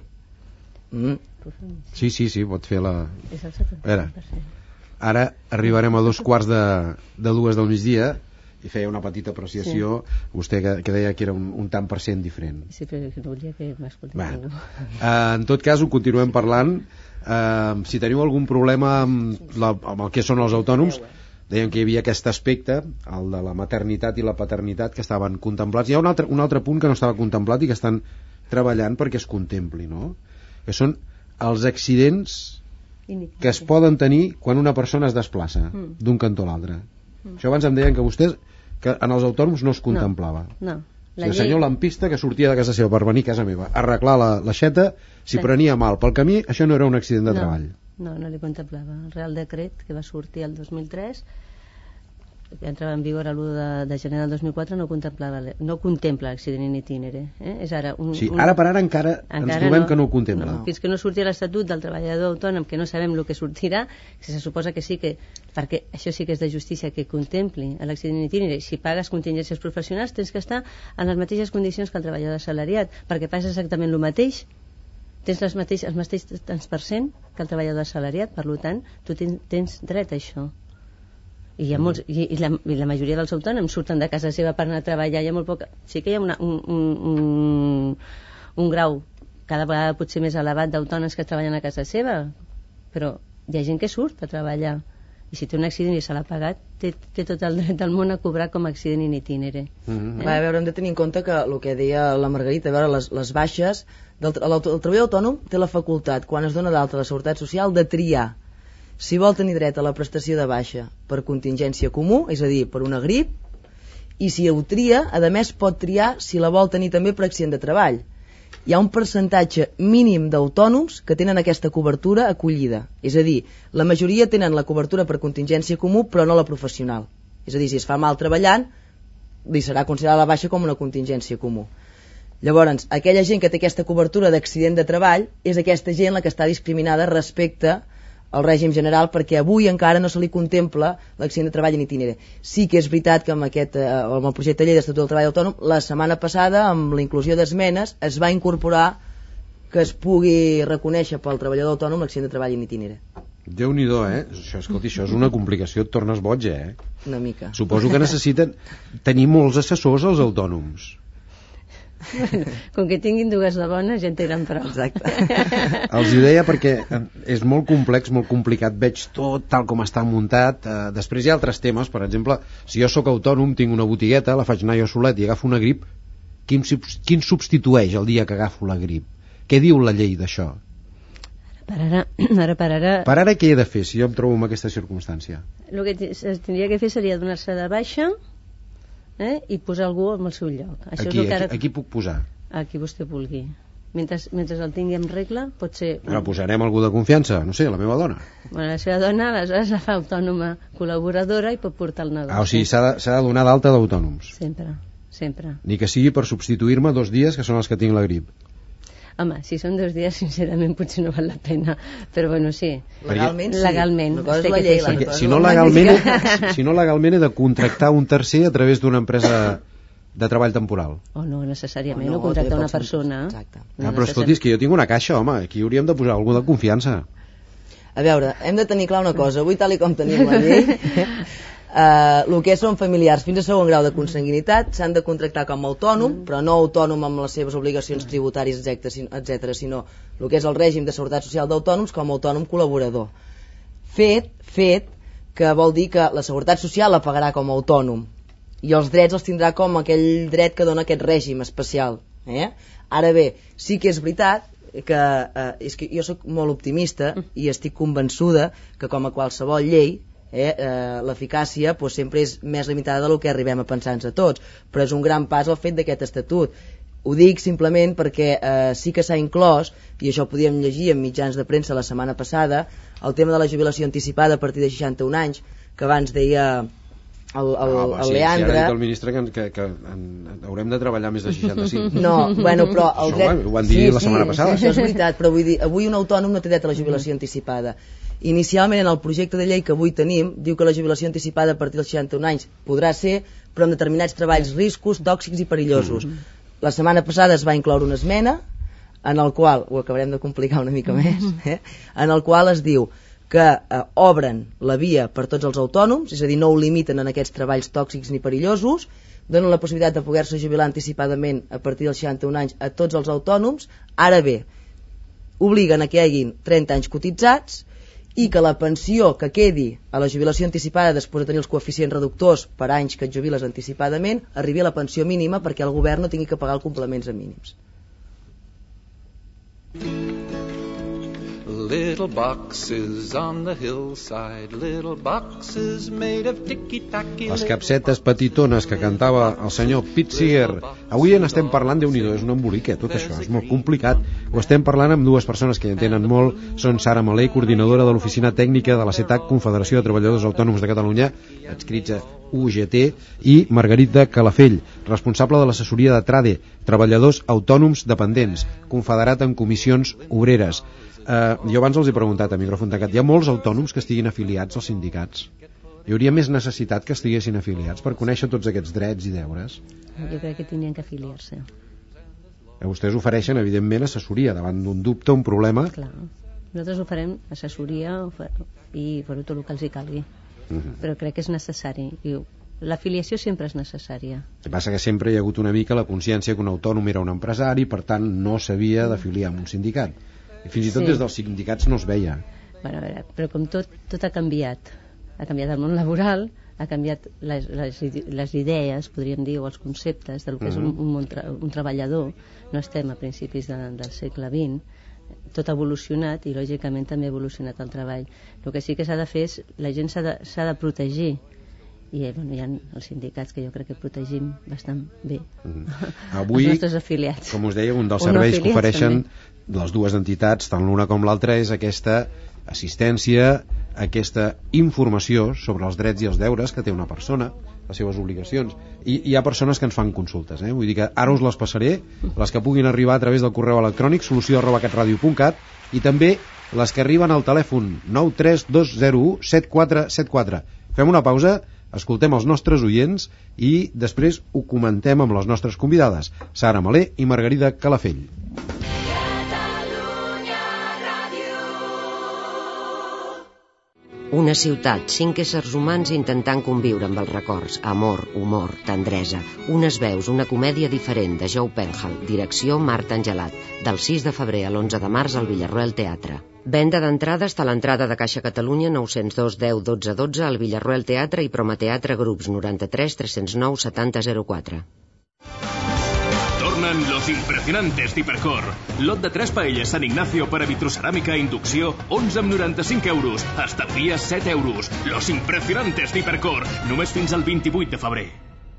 Mm. Sí, sí, sí, pot fer la... És el setanta per cent. A veure, ara arribarem a dos quarts de, de dues del migdia i feia una petita apreciació, sí. Vostè que, que deia que era un, un tant per cent diferent. Sí, però no volia que m'escoltés bueno. ningú. Uh, en tot cas, ho continuem parlant. Uh, si teniu algun problema amb, la, amb el que són els autònoms, dèiem que hi havia aquest aspecte, el de la maternitat i la paternitat, que estaven contemplats. Hi ha un altre, un altre punt que no estava contemplat i que estan treballant perquè es contempli, no? Que són els accidents que es poden tenir quan una persona es desplaça mm. d'un cantó a l'altre. Mm. Això abans em deien que vostès, que en els autònoms no es contemplava. No, no. La el llei... senyor lampista que sortia de casa seva per venir a casa meva a arreglar la, l'aixeta, si sí. prenia mal pel camí, això no era un accident de no, treball. No, no li contemplava. El Real Decret, que va sortir el dos mil tres, que entrava en vigor l'u de, de gener del dos mil quatre, no contemplava, no contempla l'accident in itinere. Eh? És ara un, sí, un... ara per ara encara, encara ens trobem no, que no ho contempla. No, fins que no surti l'Estatut del treballador autònom, que no sabem el que sortirà, que se suposa que sí que, perquè això sí que és de justícia, que contempli l'accident in itinere. Si pagues contingències professionals tens que estar en les mateixes condicions que el treballador assalariat, perquè passa exactament el mateix, tens les mateix, els mateixos tants per cent que el treballador assalariat, per tant tu tens, tens dret a això. I, hi ha molts, i, i, la, i la majoria dels autònoms surten de casa seva per anar a treballar. Hi ha molt poca... Sí que hi ha una, un, un, un, un grau cada vegada potser més elevat d'autònoms que treballen a casa seva, però hi ha gent que surt a treballar i si té un accident i se l'ha pagat té, té tot el dret del món a cobrar com a accident in itinere. Mm-hmm. eh? Va, a veure, hem de tenir en compte que el que deia la Margarita, a veure, les, les baixes del, el, el treballador autònom té la facultat, quan es dona d'alta la Seguretat Social, de triar si vol tenir dret a la prestació de baixa per contingència comú, és a dir, per una grip, i si ho tria, a més pot triar si la vol tenir també per accident de treball. Hi ha un percentatge mínim d'autònoms que tenen aquesta cobertura acollida, és a dir, la majoria tenen la cobertura per contingència comú però no la professional, és a dir, si es fa mal treballant li serà considerada la baixa com una contingència comú. Llavors, aquella gent que té aquesta cobertura d'accident de treball és aquesta gent la que està discriminada respecte al règim general, perquè avui encara no se li contempla l'accident de treball en itinere. Sí que és veritat que amb, aquest, eh, amb el projecte de llei d'Estatut del Treball Autònom, la setmana passada, amb la inclusió d'esmenes, es va incorporar que es pugui reconèixer pel treballador autònom l'accident de treball en itinere. Déu-n'hi-do, eh? Això, escolti, això és una complicació, et tornes boig, eh? Una mica. Suposo que necessiten tenir molts assessors els autònoms. Bueno, com que tinguin dues de bones ja en tenen prou. Exacte. Els ho deia perquè és molt complex, molt complicat, veig tot tal com està muntat. Uh, després hi ha altres temes, per exemple, si jo sóc autònom, tinc una botigueta, la faig anar jo solet i agafo una grip, quin, quin substitueix el dia que agafo la grip? Què diu la llei d'això? Per ara, ara per ara... Per ara què he de fer si jo em trobo en aquesta circumstància? El que es tindria que fer seria donar-se de baixa eh, i posar algú al seu lloc. Això Aquí, és el que ara... aquí, aquí puc posar? A qui vostè vulgui. Mentre, mentre el tingui en regla, pot ser... Ara posarem algú de confiança, no sé, la meva dona. Bueno, la seva dona aleshores la fa autònoma col·laboradora i pot portar el negoci. Ah, o sigui, s'ha de, s'ha de donar d'alta d'autònoms. Sempre, sempre. Ni que sigui per substituir-me dos dies que són els que tinc la grip. Home, si són dos dies, sincerament, potser no val la pena. Però bueno, sí. Legalment, sí. Legalment. Una cosa és la llei, l'altra cosa Si és no, la legalment, pràctica. si no legalment he de contractar un tercer a través d'una empresa de treball temporal. O no necessàriament, O no, no, contractar pot una ser- persona. exacte. Ah, però escolti, és que jo tinc una caixa, home, aquí hauríem de posar algú de confiança. A veure, hem de tenir clar una cosa. Avui, tal i com tenim la llei, eh, el que són familiars fins a segon grau de consanguinitat s'han de contractar com a autònom, però no autònom amb les seves obligacions tributàries, etcètera, sinó el que és el règim de seguretat social d'autònoms com a autònom col·laborador. Fet, fet, que vol dir que la seguretat social la pagarà com a autònom i els drets els tindrà com aquell dret que dona aquest règim especial. Eh? Ara bé, sí que és veritat que, eh, és que jo sóc molt optimista i estic convençuda que com a qualsevol llei eh, eh, l'eficàcia pues, sempre és més limitada del que arribem a pensar-nos a tots, però és un gran pas el fet d'aquest estatut. Ho dic simplement perquè eh, sí que s'ha inclòs, i això ho podíem llegir en mitjans de premsa la setmana passada, el tema de la jubilació anticipada a partir de seixanta-un anys, que abans deia el, el, Ah, el sí, Leandre... Si ara ha dit el ministre que, que, que en, haurem de treballar més de seixanta-cinc. No, bueno, però el Això dret... ho van dir la setmana passada. Això és veritat, però vull dir, avui un autònom no té dret a la jubilació anticipada. Inicialment, en el projecte de llei que avui tenim, diu que la jubilació anticipada a partir dels seixanta-un anys podrà ser, però en determinats treballs riscos, tòxics i perillosos. La setmana passada es va incloure una esmena, en el qual, ho acabarem de complicar una mica més, eh? en el qual es diu que eh, obren la via per tots els autònoms, és a dir, no ho limiten en aquests treballs tòxics ni perillosos, donen la possibilitat de poder-se jubilar anticipadament a partir dels seixanta-un anys a tots els autònoms. Ara bé, obliguen a que hi haguin trenta anys cotitzats i que la pensió que quedi a la jubilació anticipada després de tenir els coeficients reductors per anys que et jubiles anticipadament arribi a la pensió mínima perquè el govern no tingui que pagar els complements a mínims. Little boxes on the hillside, little boxes made of ticky-tacky. Les capsetes petitones que cantava el senyor Pete Seeger. Avui en estem parlant, Déu-n'hi-do, és un embolic, eh, tot això, és molt complicat. Ho estem parlant amb dues persones que hi entenen molt, són Sara Malé, coordinadora de l'Oficina Tècnica de la CETAC, Confederació de Treballadors Autònoms de Catalunya, adscrits a U G T, i Margarita Calafell, responsable de l'assessoria de TRADE, Treballadors Autònoms Dependents, confederat en comissions obreres. Uh, jo abans els he preguntat a micròfon tancat, hi ha molts autònoms que estiguin afiliats als sindicats? Hi hauria més necessitat que estiguessin afiliats per conèixer tots aquests drets i deures? Jo crec que tenien que afiliar-se. Eh, vostès ofereixen evidentment assessoria davant d'un dubte, un problema. Clar, nosaltres oferem assessoria ofer i per tot el que els hi calgui. Uh-huh. Però crec que és necessari. I l'afiliació sempre és necessària. El que passa que sempre hi ha hagut una mica la consciència que un autònom era un empresari, per tant no s'havia d'afiliar amb un sindicat. I fins i tot sí. Des dels sindicats no es veia. Bueno, a veure, però com tot, tot ha canviat. Ha canviat el món laboral, ha canviat les, les, les idees, podríem dir, o els conceptes del que mm-hmm. és un, un, tra un treballador. No estem a principis de, del segle vint. Tot ha evolucionat i, lògicament, també ha evolucionat el treball. El que sí que s'ha de fer és, la gent s'ha de, s'ha de protegir. I bueno, hi ha els sindicats que jo crec que protegim bastant bé mm-hmm. Avui, els nostres afiliats. Com us deia, un dels serveis no que ofereixen també. Les dues entitats, tant l'una com l'altra, és aquesta assistència, aquesta informació sobre els drets i els deures que té una persona, les seves obligacions. I hi ha persones que ens fan consultes, eh? Vull dir que ara us les passaré, les que puguin arribar a través del correu electrònic solució arroba catradio punt cat i també les que arriben al telèfon nou tres dos zero u set quatre set quatre. Fem una pausa, escoltem els nostres oients i després ho comentem amb les nostres convidades, Sara Malé i Margarida Calafell. Una ciutat, cinc éssers humans intentant conviure amb els records, amor, humor, tendresa, unes veus, una comèdia diferent de Joe Penhall, direcció Marta Angelat, del sis de febrer a l'onze de març al Villarroel Teatre. Venda d'entrades a l'entrada de Caixa Catalunya nou zero dos deu dotze dotze al Villarroel Teatre i Promateatre Grups noranta-tres tres zero nou setanta zero quatre. Tornen los impresionantes d'Hipercor. Lot de tres paelles San Ignacio per a vitroceràmica i inducció, onze amb noranta-cinc euros. Estalvies set euros. Los impresionantes d'Hipercor. Només fins al vint-i-vuit de febrer.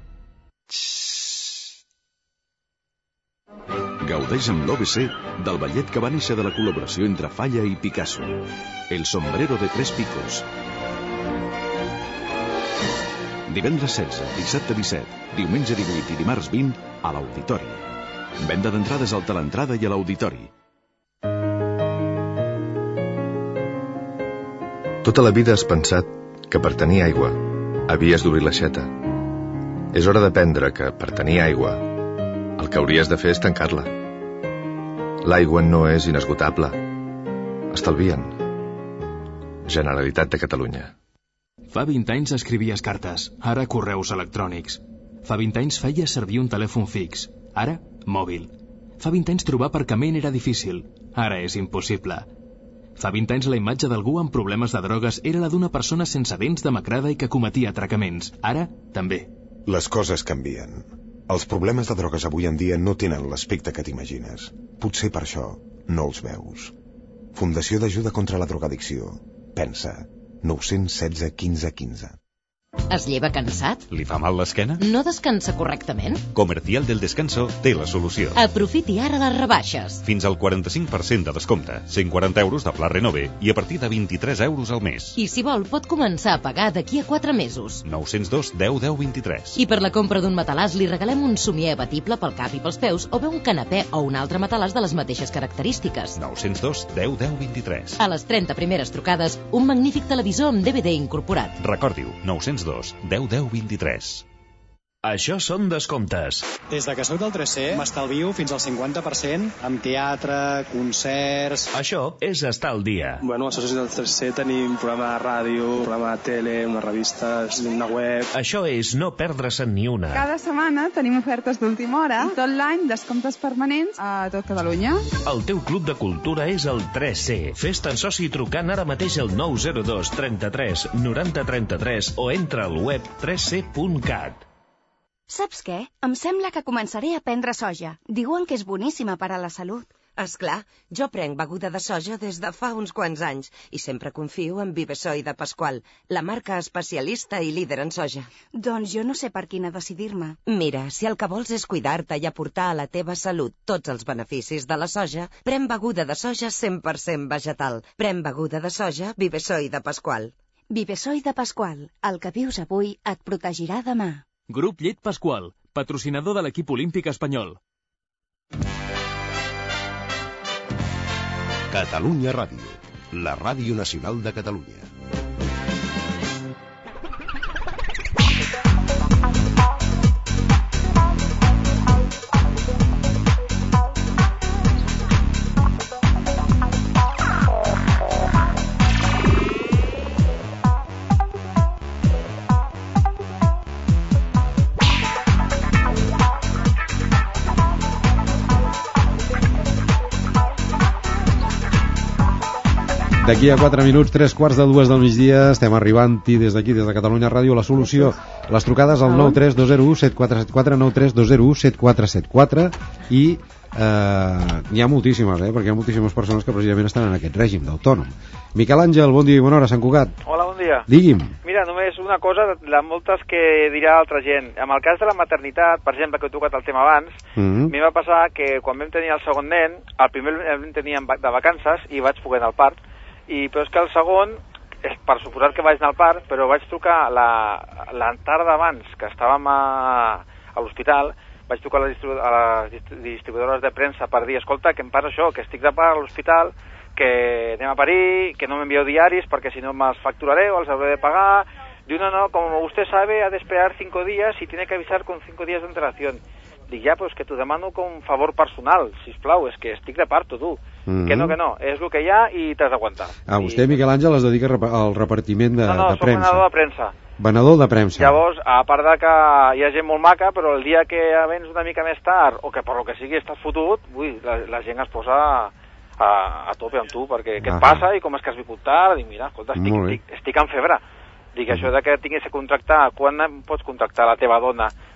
Gaudeix amb l'O B C del ballet que va néixer de la col·laboració entre Falla i Picasso. El sombrero de tres picos. Divendres setze, dissabte disset, diumenge divuit i dimarts vint a l'Auditori. Venda d'entrades al Telentrada i a l'Auditori. Tota la vida has pensat que per tenir aigua havies d'obrir l'aixeta. És hora d'aprendre que per tenir aigua el que hauries de fer és tancar-la. L'aigua no és inesgotable. Estalvien. Generalitat de Catalunya. Fa vint anys escrivies cartes, ara correus electrònics. Fa vint anys feies servir un telèfon fix, ara mòbil. Fa vint anys trobar aparcament era difícil, ara és impossible. Fa vint anys la imatge d'algú amb problemes de drogues era la d'una persona sense dents demacrada i que cometia atracaments, ara també. Les coses canvien. Els problemes de drogues avui en dia no tenen l'aspecte que t'imagines. Potser per això no els veus. Fundació d'Ajuda contra la Drogadicció. Pensa. nou un setze quinze quinze. Es lleva cansat? Li fa mal l'esquena? No descansa correctament? Comercial del Descanso té la solució. Aprofiti ara les rebaixes. Fins al quaranta-cinc per cent de descompte, cent quaranta euros de pla Renove i a partir de vint-i-tres euros al mes. I si vol pot començar a pagar d'aquí a quatre mesos. nou zero dos deu deu vint-i-tres. I per la compra d'un matalàs li regalem un somier abatible pel cap i pels peus o bé un canapè o un altre matalàs de les mateixes característiques. nou zero dos deu deu vint-i-tres. A les trenta primeres trucades, un magnífic televisor amb D V D incorporat. Recordi-ho, nou zero dos deu deu vint-i-tres. Això són descomptes. Des de que soc del tres C m'estalvio fins al cinquanta per cent amb teatre, concerts... Això és estar al dia. Bueno, als socis del tres C tenim programa de ràdio, programa de tele, una revista, una web... Això és no perdre-se'n ni una. Cada setmana tenim ofertes d'última hora i tot l'any descomptes permanents a tot Catalunya. El teu club de cultura és el tres C. Fes-te'n soci trucant ara mateix al nou zero dos trenta-tres noranta trenta-tres o entra al web tres c punt cat. Saps què? Em sembla que començaré a prendre soja. Diuen que és boníssima per a la salut. Esclar, jo prenc beguda de soja des de fa uns quants anys i sempre confio en Vivesoy de Pasqual, la marca especialista i líder en soja. Doncs jo no sé per quina decidir-me. Mira, si el que vols és cuidar-te i aportar a la teva salut tots els beneficis de la soja, pren beguda de soja cent per cent vegetal. Pren beguda de soja Vivesoy de Pasqual. Vivesoy de Pasqual, el que vius avui et protegirà demà. Grup Llet Pasqual, patrocinador de l'equip olímpic espanyol. Catalunya Ràdio, la ràdio nacional de Catalunya. D'aquí a quatre minuts, tres quarts de dues del migdia, estem arribant-hi des d'aquí, des de Catalunya Ràdio, la solució. Les trucades al nou tres dos zero u set quatre set quatre, nou tres dos zero u set quatre set quatre, i eh, n'hi ha moltíssimes, eh, perquè hi ha moltíssimes persones que precisament estan en aquest règim d'autònom. Miquel Àngel, bon dia i bona hora, Sant Cugat. Hola, bon dia. Digui'm. Mira, només una cosa, de moltes que dirà altra gent. En el cas de la maternitat, per exemple, que he tocat el tema abans, mm-hmm. m'hi va passar que quan vam tenir el segon nen, el primer el vam tenir de vacances i vaig poder anar al part, i però és que el segon, és per suposat que vaig anar al part, però vaig trucar la, la tarda abans, que estàvem a, a l'hospital, vaig trucar a les, distribu a les distribuïdores de premsa per dir, escolta, que em passa això, que estic de part a l'hospital, que anem a parir, que no m'envieu diaris perquè si no me'ls facturaré o els hauré de pagar. Diu, no, no, como usted sabe, ha de esperar cinco días y tiene que avisar con cinco días de antelación. Dic, ja, pues que t'ho demano com un favor personal, sisplau, és que estic de parto, tu. Mm-hmm. Que no, que no, és el que hi ha i t'has d'aguantar. Ah, vostè, I... Miquel Àngel, es dedica al repartiment de, no, no, de premsa. No, no, soc venedor de premsa. Venedor de premsa. Llavors, a part de que hi ha gent molt maca, però el dia que vens una mica més tard, o que per lo que sigui estàs fotut, ui, la, la gent es posa a, a tope amb tu, perquè què et passa i com és que has vingut tard? Dic, mira, escolta, estic, estic, estic en febre. Dic, això de que tinguis que contractar, quan pots contractar la teva dona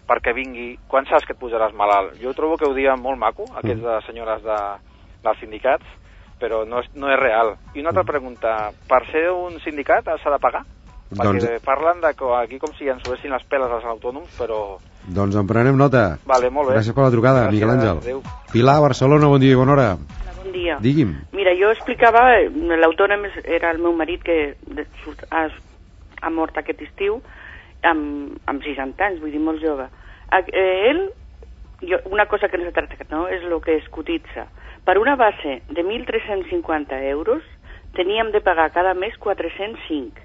perquè vingui, quan saps que et posaràs malalt? Jo trobo que ho diuen molt maco, aquests de senyores de, dels sindicats, però no és, no és real. I una altra pregunta, per ser un sindicat s'ha de pagar? Perquè doncs... parlen de que aquí com si ens subessin les peles als autònoms, però... Doncs en prenem nota. Vale, molt bé. Gràcies per la trucada, Gràcies, Miquel Àngel. Adéu. Pilar, Barcelona, bon dia i bona hora. Bon dia. Digui'm. Mira, jo explicava, l'autònom era el meu marit que ha, ha mort aquest estiu amb, amb seixanta anys, vull dir, molt jove. Ell, jo, una cosa que no s'ha tractat, no?, és el que es cotitza. Per una base de mil tres-cents cinquanta euros teníem de pagar cada mes quatre-cents cinc.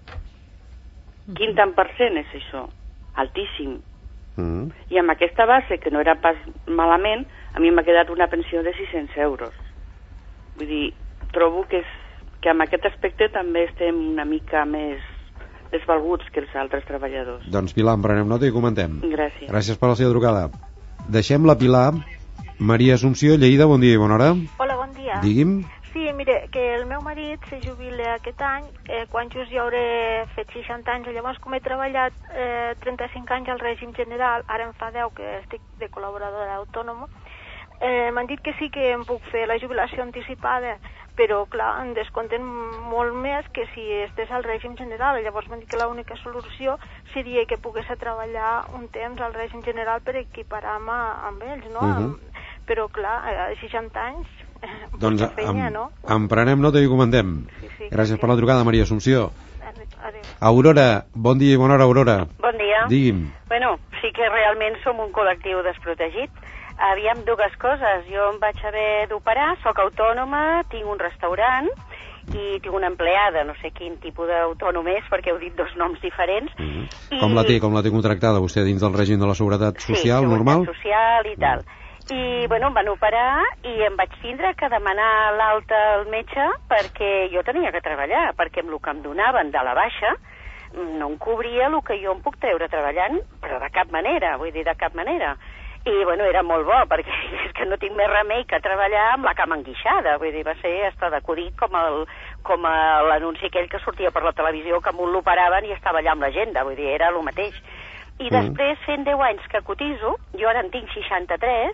Quin tant per cent és això? Altíssim. Mm. I amb aquesta base, que no era pas malament, a mi m'ha quedat una pensió de sis-cents euros. Vull dir, trobo que, és, que amb aquest aspecte també estem una mica més desvalguts que els altres treballadors. Doncs Pilar, en prenem nota i comentem. Gràcies. Gràcies per la seva trucada. Deixem la Pilar. Maria Assumpció, Lleida, bon dia i bona hora. Hola, bon dia. Digui'm. Sí, mire, que el meu marit se jubila aquest any, eh, quan just jo hauré fet seixanta anys, llavors com he treballat eh, trenta-cinc anys al règim general, ara em fa deu que estic de col·laboradora autònoma, eh, m'han dit que sí que em puc fer la jubilació anticipada, però clar, em descompten molt més que si estés al règim general. Llavors m'han dit que l'única solució seria que pogués treballar un temps al règim general per equiparar-me amb ells, no? Uh -huh. Però clar, a seixanta anys... Doncs feina, em, no? em prenem nota i comentem. Sí, sí, Gràcies sí. per la trucada, Maria Assumpció. Adéu. Aurora, bon dia i bona hora, Aurora. Bon dia. Digui'm. Bueno, sí que realment som un col·lectiu desprotegit. Aviam, dues coses. Jo em vaig haver d'operar, sóc autònoma, tinc un restaurant i tinc una empleada, no sé quin tipus d'autònom és, perquè heu dit dos noms diferents. Mm-hmm. I... Com la té, com la té contractada vostè dins del règim de la Seguretat Social, sí, normal? Sí, Social i tal. Mm. I, bueno, em van operar i em vaig tindre que demanar l'alta al metge perquè jo tenia que treballar, perquè amb el que em donaven de la baixa no em cobria el que jo em puc treure treballant, però de cap manera, vull dir, de cap manera. I, bueno, era molt bo, perquè és que no tinc més remei que treballar amb la cama enguixada, vull dir, va ser estar d'acudit com el, com l'anunci aquell que sortia per la televisió, que amunt l'operaven i estava allà amb l'agenda, vull dir, era el mateix. I després, fent deu anys que cotizo, jo ara en tinc seixanta-tres,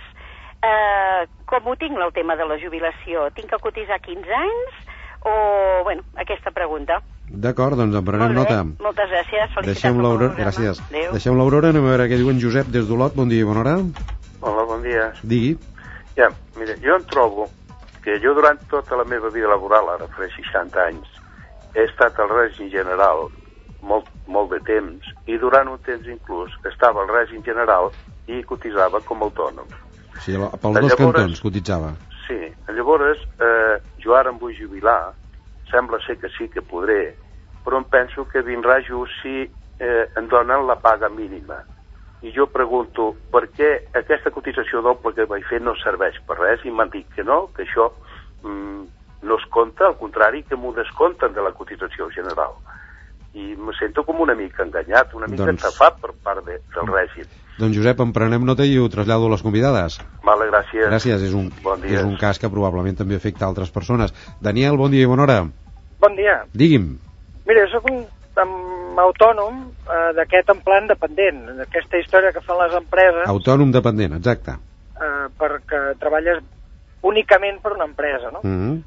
eh, com ho tinc el tema de la jubilació? Tinc que cotitzar quinze anys? O, bueno, aquesta pregunta. D'acord, doncs en prenem nota. Moltes gràcies, felicitats. Deixem l'Aurora, gràcies. Deixem l'Aurora, anem a veure què diuen Josep des d'Olot. Bon dia i bona hora. Hola, bon dia. Digui. Ja, mira, jo em trobo que jo durant tota la meva vida laboral, ara faré seixanta anys, he estat al règim general molt, molt de temps, i durant un temps inclús estava al règim general i cotitzava com a autònom. O sigui, pels dos cantons cotitzava. Sí, llavors eh, jo ara em vull jubilar, sembla ser que sí que podré, però em penso que vindrà just si eh, em donen la paga mínima. I jo pregunto, per què aquesta cotització doble que vaig fer no serveix per res? I m'han dit que no, que això mm, no es compta, al contrari, que m'ho descompten de la cotització general. I me sento com una mica enganyat, una mica doncs... estafat per part de, del règim. Doncs Josep, en prenem nota i ho trasllado a les convidades. Vale, gràcies. Gràcies, és un, bon és un cas que probablement també afecta altres persones. Daniel, bon dia i bona hora. Bon dia. Digui'm. Mira, jo soc un, un autònom eh, d'aquest en plan dependent, d'aquesta història que fan les empreses. Autònom dependent, exacte. Eh, perquè treballes únicament per una empresa, no? Mm-hmm.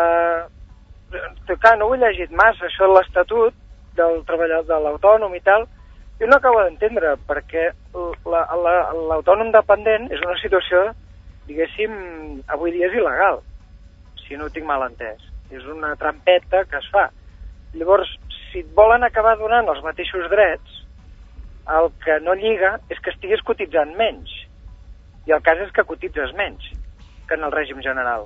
eh, clar, no ho he llegit massa, això de l'Estatut del treballador de l'autònom i tal, jo no acabo d'entendre, perquè l'autònom la, la, dependent és una situació, diguéssim, avui dia és il·legal, si no ho tinc mal entès. És una trampeta que es fa. Llavors, si et volen acabar donant els mateixos drets, el que no lliga és que estiguis cotitzant menys. I el cas és que cotitzes menys que en el règim general.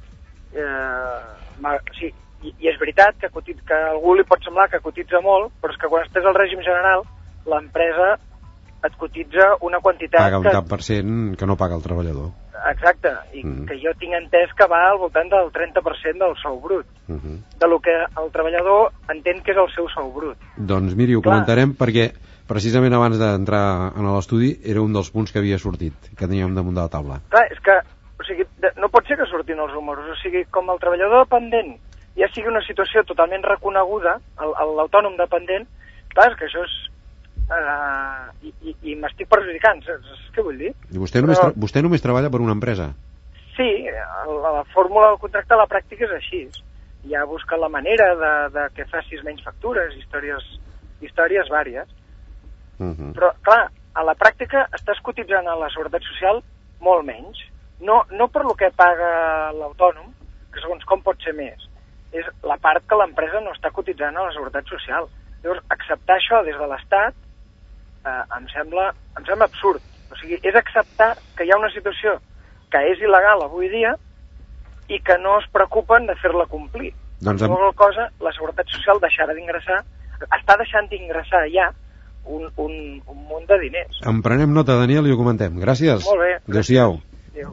Eh, sí, i, i és veritat que, cotitz, que a algú li pot semblar que cotitza molt, però és que quan estàs al règim general, l'empresa et cotitza una quantitat... Paga un que... tant per cent que no paga el treballador. Exacte, i mm. que jo tinc entès que va al voltant del trenta per cent del sou brut, mm -hmm. de lo que el treballador entén que és el seu sou brut. Doncs miri, ho Clar. comentarem perquè precisament abans d'entrar en l'estudi era un dels punts que havia sortit, que teníem damunt de la taula. Clar, és que o sigui, no pot ser que surtin els rumors, o sigui, com el treballador dependent ja sigui una situació totalment reconeguda, l'autònom dependent, clar, és que això és, eh, i, i, i m'estic perjudicant, saps què vull dir? I vostè només, Però, tra vostè només treballa per una empresa? Sí, la, la fórmula del contracte a la pràctica és així. Ja busca la manera de, de que facis menys factures, històries, històries vàries. Uh -huh. Però, clar, a la pràctica estàs cotitzant a la Seguretat Social molt menys. No, no per lo que paga l'autònom, que segons com pot ser més, és la part que l'empresa no està cotitzant a la Seguretat Social. Llavors, acceptar això des de l'Estat eh, em sembla, em sembla absurd. O sigui, és acceptar que hi ha una situació que és il·legal avui dia i que no es preocupen de fer-la complir. Doncs amb qualsevol cosa, la Seguretat Social deixarà d'ingressar, està deixant d'ingressar ja un, un, un munt de diners. En prenem nota, Daniel, i ho comentem. Gràcies. Molt bé. Adéu-siau. Adéu.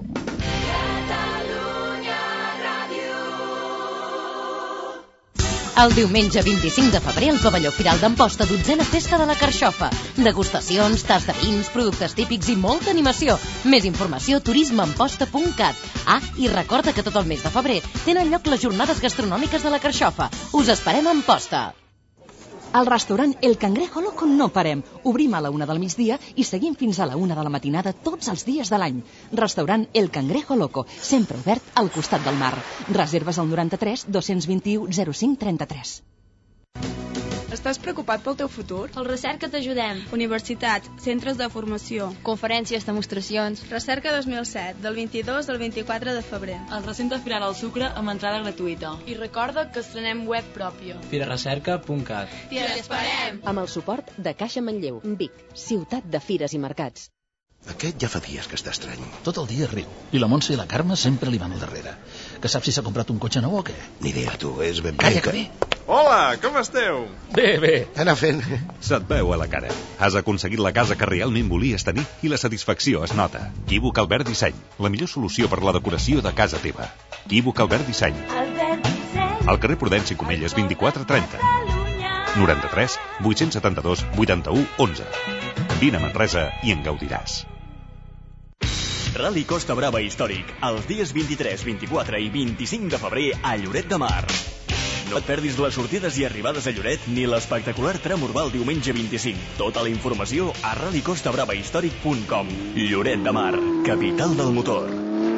El diumenge vint-i-cinc de febrer al pavelló Firal d'Amposta, dotzena festa de la carxofa. Degustacions, tas de vins, productes típics i molta animació. Més informació turismeamposta punt cat. Ah, i recorda que tot el mes de febrer tenen lloc les jornades gastronòmiques de la carxofa. Us esperem a Amposta. Al restaurant El Cangrejo Loco no parem. Obrim a la una del migdia i seguim fins a la una de la matinada tots els dies de l'any. Restaurant El Cangrejo Loco, sempre obert al costat del mar. Reserves al noranta-tres dos-cents vint-i-u zero cinc trenta-tres. Estàs preocupat pel teu futur? Al Recerca t'ajudem. Universitats, centres de formació, conferències, demostracions. Recerca dos mil set, del vint-i-dos al vint-i-quatre de febrer. El recinte Firal al Sucre amb entrada gratuïta. I recorda que estrenem web pròpia. firarecerca punt cat. T'hi esperem! Amb el suport de Caixa Manlleu, Vic, ciutat de fires i mercats. Aquest ja fa dies que està estrany. Tot el dia riu. I la Montse i la Carme sempre li van al darrere. Que saps si s'ha comprat un cotxe nou o què? Ni idea, tu, és ben Calla, bé que bé. Hola, com esteu? Bé, bé. Anar fent. Se't veu a la cara. Has aconseguit la casa que realment volies tenir i la satisfacció es nota. Equívoc Albert Disseny, la millor solució per la decoració de casa teva. Equívoc Albert Disseny. Al carrer Prudenci Comelles vint-i-quatre trenta. noranta-tres vuit-cents setanta-dos vuitanta-u onze. Vine a Manresa i en gaudiràs. Rally Costa Brava Històric, els dies vint-i-tres, vint-i-quatre i vint-i-cinc de febrer a Lloret de Mar. No et perdis les sortides i arribades a Lloret ni l'espectacular tram urbà el diumenge vint-i-cinc. Tota la informació a rally costa brava històric punt com. Lloret de Mar, capital del motor.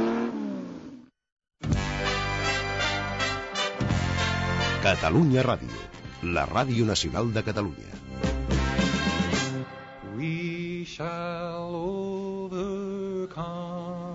Catalunya Ràdio, la ràdio nacional de Catalunya. We shall overcome.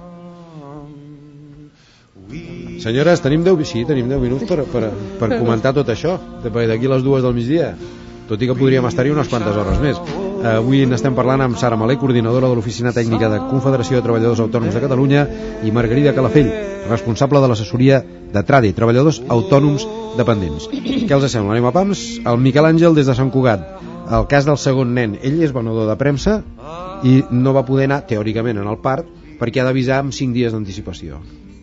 We... Senyores, tenim deu, sí, tenim deu minuts per, per, per comentar tot això, d'aquí les dues del migdia, tot i que podríem estar-hi unes quantes hores més. Avui n'estem parlant amb Sara Malé, coordinadora de l'Oficina Tècnica de Confederació de Treballadors Autònoms de Catalunya, i Margarida Calafell, responsable de l'assessoria de Trade, treballadors autònoms dependents. Què els sembla? Anem a pams? El Miquel Àngel des de Sant Cugat. El cas del segon nen, ell és venedor de premsa i no va poder anar teòricament en el part perquè ha d'avisar amb cinc dies d'anticipació.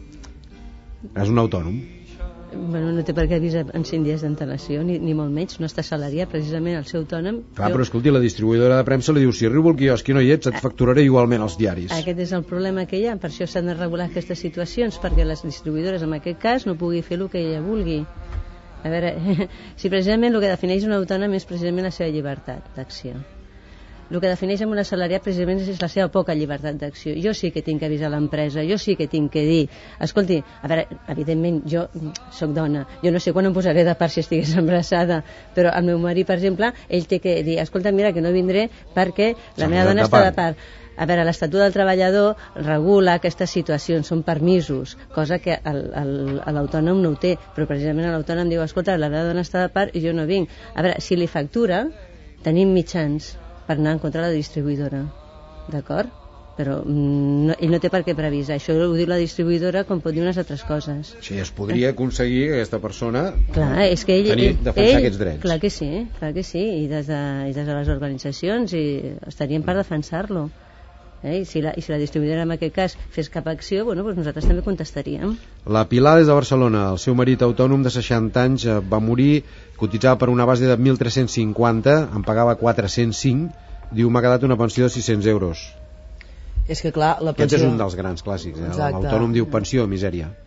És un autònom. Bueno, no té per què avisar en cinc dies d'antelació, ni, ni molt menys, no està salariat, precisament el seu autònom. Clar, jo... però escolti, la distribuïdora de premsa li diu, si arribo al quiosc i no hi ets, et facturaré igualment els diaris. Aquest és el problema que hi ha, per això s'han de regular aquestes situacions, perquè les distribuïdores en aquest cas no pugui fer el que ella vulgui. A veure, si precisament el que defineix un autònom és precisament la seva llibertat d'acció. El que defineix amb un assalariat precisament és la seva poca llibertat d'acció. Jo sí que tinc que avisar l'empresa, jo sí que tinc que dir, escolti, a veure, evidentment jo sóc dona, jo no sé quan em posaré de part si estigués embarassada, però el meu marit, per exemple, ell té que dir, escolta, mira que no vindré perquè la meva dona està de part. A veure, l'Estatut del Treballador regula aquestes situacions, són permisos, cosa que l'autònom no ho té, però precisament l'autònom diu, escolta, la meva dona està de part i jo no vinc. A veure, si li factura, tenim mitjans per anar en contra de la distribuïdora, d'acord? Però no, ell no té per què previsar, això ho diu la distribuïdora com pot dir unes altres coses. Sí, es podria aconseguir que aquesta persona clar, és que ell, tenir, ell, defensar ell, aquests drets. Clar que sí, clar que sí, i des de, i des de les organitzacions i estarien per defensar-lo. Eh? I, si la, I si la distribuïdora en aquest cas fes cap acció, bueno, doncs nosaltres també contestaríem. La Pilar des de Barcelona, el seu marit autònom de seixanta anys va morir, cotitzava per una base de mil tres-cents cinquanta, en pagava quatre-cents cinc, diu m'ha quedat una pensió de sis-cents euros. És que clar, la pensió... Aquest és un dels grans clàssics, eh? L'autònom diu pensió, misèria.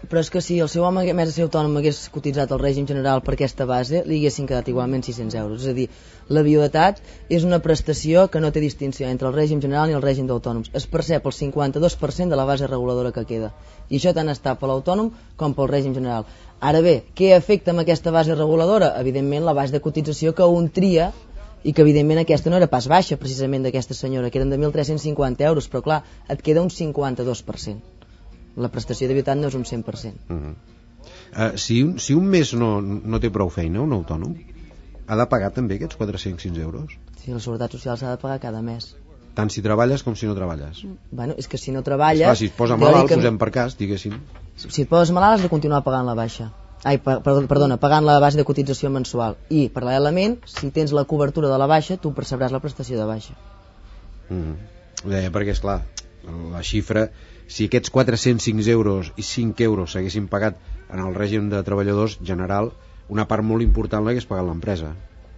Però és que si el seu home, a més de ser autònom, hagués cotitzat al règim general per aquesta base, li haguessin quedat igualment sis-cents euros. És a dir, la viudetat és una prestació que no té distinció entre el règim general i el règim d'autònoms. Es percep el cinquanta-dos per cent de la base reguladora que queda. I això tant està per l'autònom com pel règim general. Ara bé, què afecta amb aquesta base reguladora? Evidentment, la base de cotització que un tria, i que evidentment aquesta no era pas baixa, precisament, d'aquesta senyora, que eren de mil tres-cents cinquanta euros, però clar, et queda un cinquanta-dos per cent. La prestació de viudetat no és un cent per cent. Uh -huh. uh, si, un, si un mes no, no té prou feina, un autònom, ha de pagar també aquests quatre-cents sis euros? Sí, la Seguretat Social s'ha de pagar cada mes. Tant si treballes com si no treballes. Bueno, és que si no treballes... Esclar, si es posa malalt, que... posem per cas, diguéssim. Si et poses malalt has de continuar pagant la baixa. Ai, per, perdona, pagant la base de cotització mensual. I, paral·lelament, si tens la cobertura de la baixa, tu percebràs la prestació de baixa. Mm. Ho deia perquè, esclar, la xifra... Si aquests quatre-cents cinc euros i cinc euros s'haguessin pagat en el règim de treballadors general, una part molt important l'hagués pagat l'empresa.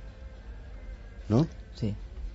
No? Sí.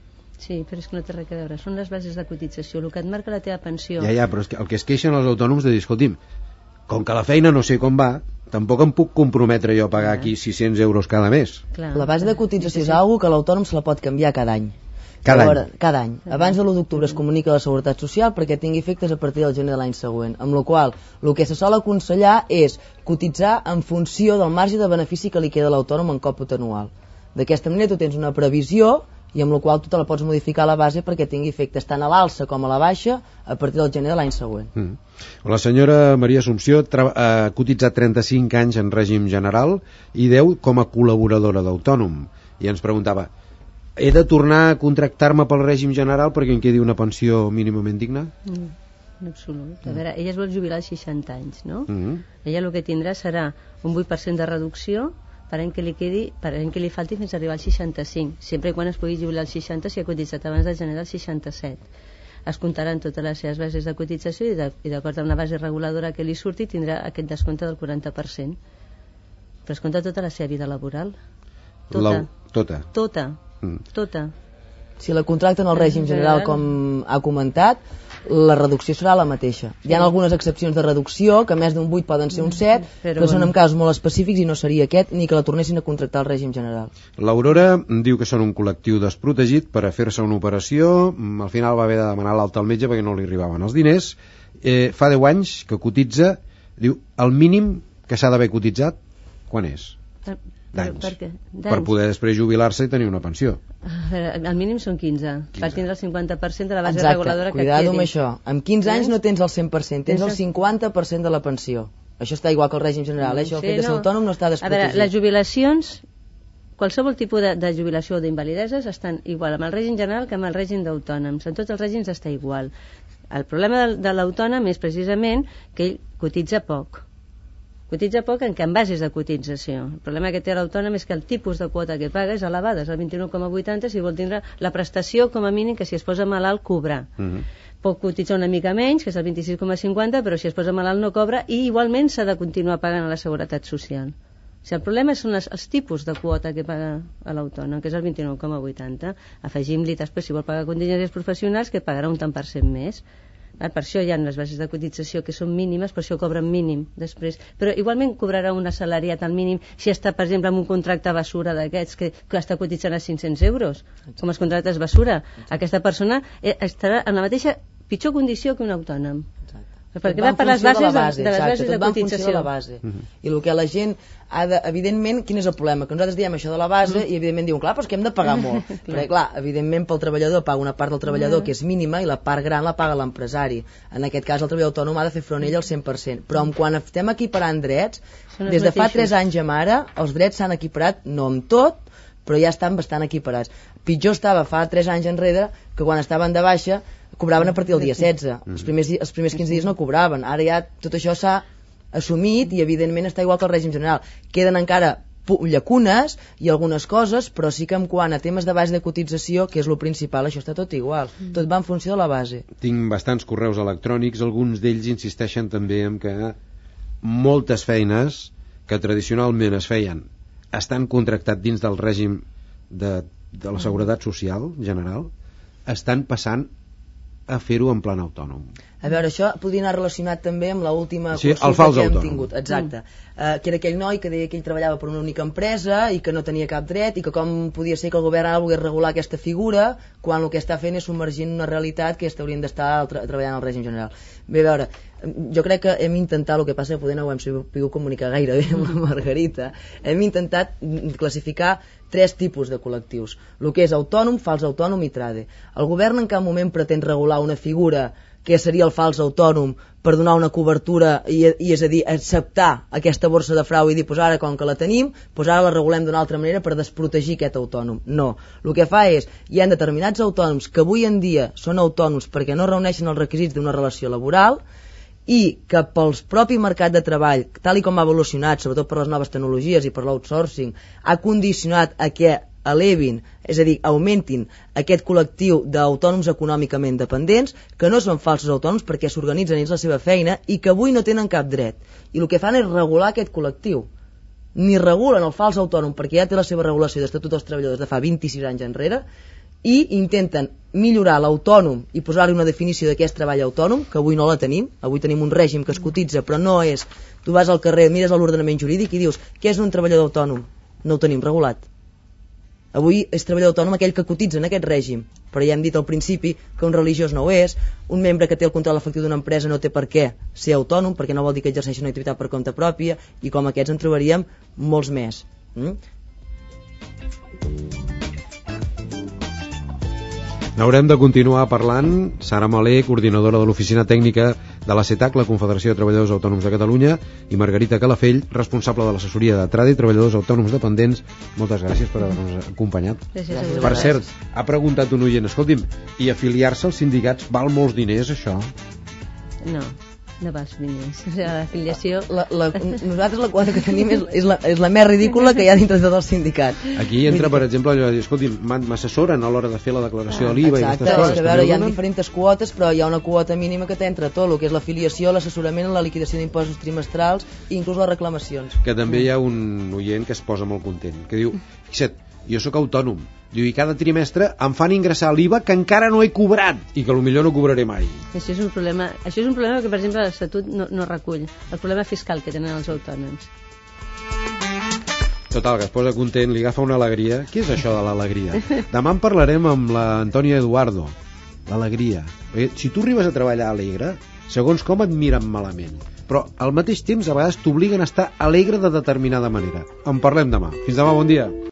Sí, però és que no té res a veure. Són les bases de cotització, el que et marca la teva pensió. Ja, ja, però és que el que es queixen els autònoms de dir, escolti'm, com que la feina no sé com va, tampoc em puc comprometre jo a pagar aquí sis-cents euros cada mes. Clar. La base de cotització és una que l'autònom se la pot canviar cada any. Cada Llavors, any. Cada any. Abans de l'u d'octubre es comunica a la Seguretat Social perquè tingui efectes a partir del gener de l'any següent, amb la qual el que se sol aconsellar és cotitzar en funció del marge de benefici que li queda a l'autònom en còmput anual. D'aquesta manera tu tens una previsió i amb la qual tu te la pots modificar a la base perquè tingui efectes tant a l'alça com a la baixa a partir del gener de l'any següent. Mm. La senyora Maria Assumpció ha cotitzat trenta-cinc anys en règim general i deu com a col·laboradora d'autònom. I ens preguntava, he de tornar a contractar-me pel règim general perquè em quedi una pensió mínimament digna? No, en absolut. A veure, ella es vol jubilar als seixanta anys, no? Mm-hmm. Ella el que tindrà serà un vuit per cent de reducció per any que li quedi, per any que li falti fins a arribar als seixanta-cinc, sempre i quan es pugui jubilar als seixanta si ha cotitzat abans de gener del seixanta-set. Es comptaran totes les seves bases de cotització i, de, i d'acord amb la base reguladora que li surti tindrà aquest descompte del quaranta per cent. Però es compta tota la seva vida laboral. Tota. La, tota. Tota. Mm. Tota. Si la contracten al règim general, com ha comentat, la reducció serà la mateixa. Hi ha algunes excepcions de reducció, que més d'un vuit poden ser un set, però, però són en casos molt específics i no seria aquest, ni que la tornessin a contractar al règim general. L'Aurora diu que són un col·lectiu desprotegit per a fer-se una operació, al final va haver de demanar l'alta al metge perquè no li arribaven els diners, eh, fa deu anys que cotitza, diu, el mínim que s'ha d'haver cotitzat, quan és? D'anys. Per, per, per poder després jubilar-se i tenir una pensió. El mínim són quinze, quinze. Per tindre el cinquanta per cent de la base Exacte. Reguladora que Cuidado et quedi. amb això. Amb quinze anys no tens el cent per cent, tens el cinquanta per cent de la pensió. Això està igual que el règim general, eh? Això sí, el fet de ser no. autònom no està desprotegit. A veure, les jubilacions, qualsevol tipus de, de jubilació o d'invalideses estan igual amb el règim general que amb el règim d'autònoms. En tots els règims està igual. El problema de, de l'autònom és precisament que ell cotitza poc. Cotitza poc en què en bases de cotització. El problema que té l'autònom és que el tipus de quota que paga és elevada, és el vint-i-nou coma vuitanta si vol tindre la prestació com a mínim que si es posa malalt cobrar. Mm-hmm. Pot cotitzar una mica menys, que és el vint-i-sis coma cinquanta, però si es posa malalt no cobra i igualment s'ha de continuar pagant a la Seguretat Social. O sigui, el problema són les, els tipus de quota que paga a l'autònom, que és el vint-i-nou coma vuitanta. Afegim-li després, si vol pagar contingències professionals, que pagarà un tant per cent més. Per això hi ha les bases de cotització que són mínimes, per això cobren mínim després, però igualment cobrarà un assalariat al mínim si està, per exemple, amb un contracte basura d'aquests que, que està cotitzant a cinc-cents euros, com els contractes basura. Aquesta persona estarà en la mateixa pitjor condició que un autònom. Perquè va per les bases de, base, de, de, les bases de cotització. De la base. Uh-huh. I el que la gent ha de, evidentment, quin és el problema? Que nosaltres diem això de la base uh-huh. i evidentment diuen, clar, però és que hem de pagar molt. Perquè clar, evidentment pel treballador paga una part del treballador uh-huh. que és mínima i la part gran la paga l'empresari. En aquest cas el treballador autònom ha de fer front ell al cent per cent. Però quan estem equiparant drets, des de fa tres anys amb ara, els drets s'han equiparat, no amb tot, però ja estan bastant equiparats. Pitjor estava fa tres anys enrere que quan estaven de baixa cobraven a partir del dia setze. Els primers, els primers quinze dies no cobraven. Ara ja tot això s'ha assumit i evidentment està igual que el règim general. Queden encara llacunes i algunes coses, però sí que en quant a temes de base de cotització, que és lo principal, això està tot igual. Tot va en funció de la base. Tinc bastants correus electrònics, alguns d'ells insisteixen també en que moltes feines que tradicionalment es feien estan contractats dins del règim de, de la Seguretat Social general estan passant a fer-ho en plan autònom. A veure, això podria anar relacionat també amb l'última sí, consulta que hem autònom. tingut. Exacte. Mm. Uh, que era aquell noi que deia que ell treballava per una única empresa i que no tenia cap dret i que com podia ser que el govern ara volgués regular aquesta figura quan el que està fent és submergint una realitat que haurien d'estar tra treballant al règim general. Bé, a veure, jo crec que hem intentat, el que passa que poder no ho hem pogut comunicar gaire bé amb la Margarita, hem intentat classificar tres tipus de col·lectius. El que és autònom, fals autònom i trade. El govern en cap moment pretén regular una figura que seria el fals autònom per donar una cobertura i, i és a dir, acceptar aquesta borsa de frau i dir, pues ara com que la tenim, pues ara la regulem d'una altra manera per desprotegir aquest autònom. No. El que fa és, hi ha determinats autònoms que avui en dia són autònoms perquè no reuneixen els requisits d'una relació laboral i que pel propi mercat de treball, tal i com ha evolucionat, sobretot per les noves tecnologies i per l'outsourcing, ha condicionat a que elevin, és a dir, augmentin aquest col·lectiu d'autònoms econòmicament dependents, que no són falsos autònoms perquè s'organitzen dins la seva feina i que avui no tenen cap dret. I el que fan és regular aquest col·lectiu. Ni regulen el fals autònom perquè ja té la seva regulació d'estatut dels treballadors de fa vint-i-sis anys enrere i intenten millorar l'autònom i posar-hi una definició de què és treball autònom, que avui no la tenim. Avui tenim un règim que es cotitza, però no és... Tu vas al carrer, mires l'ordenament jurídic i dius què és un treballador autònom? No ho tenim regulat. Avui és treballador autònom aquell que cotitza en aquest règim, però ja hem dit al principi que un religiós no ho és, un membre que té el control efectiu d'una empresa no té per què ser autònom, perquè no vol dir que exerceixi una activitat per compte pròpia, i com aquests en trobaríem molts més. Mm? N'haurem de continuar parlant. Sara Malé, coordinadora de l'Oficina Tècnica de la CETAC, la Confederació de Treballadors Autònoms de Catalunya, i Margarita Calafell, responsable de l'assessoria de Trade i Treballadors Autònoms Dependents. Moltes gràcies per haver-nos acompanyat. Gràcies. Per cert, ha preguntat un oient, escolti'm, i afiliar-se als sindicats val molts diners, això? No. No vas diners, o sigui, l'afiliació... La, la, nosaltres la quota que tenim és, és, la, és la més ridícula que hi ha dintre del sindicat. Aquí entra, per exemple, allò de dir, escolti, m'assessoren a l'hora de fer la declaració ah, de l'I V A i aquestes coses. A veure, hi ha diferents quotes, però hi ha una quota mínima que t'entra tot, el que és l'afiliació, l'assessorament, la liquidació d'impostos trimestrals i inclús les reclamacions. Que també hi ha un oient que es posa molt content, que diu, fixa't, jo sóc autònom, diu, i cada trimestre em fan ingressar l'I V A que encara no he cobrat i que potser no cobraré mai. Això és un problema, això és un problema que, per exemple, l'Estatut no, no recull, el problema fiscal que tenen els autònoms. Total, que es posa content, li agafa una alegria. Què és això de l'alegria? Demà en parlarem amb l'Antònia Eduardo. L'alegria. Si tu arribes a treballar alegre, segons com et miren malament. Però al mateix temps a vegades t'obliguen a estar alegre de determinada manera. En parlem demà. Fins demà, bon dia.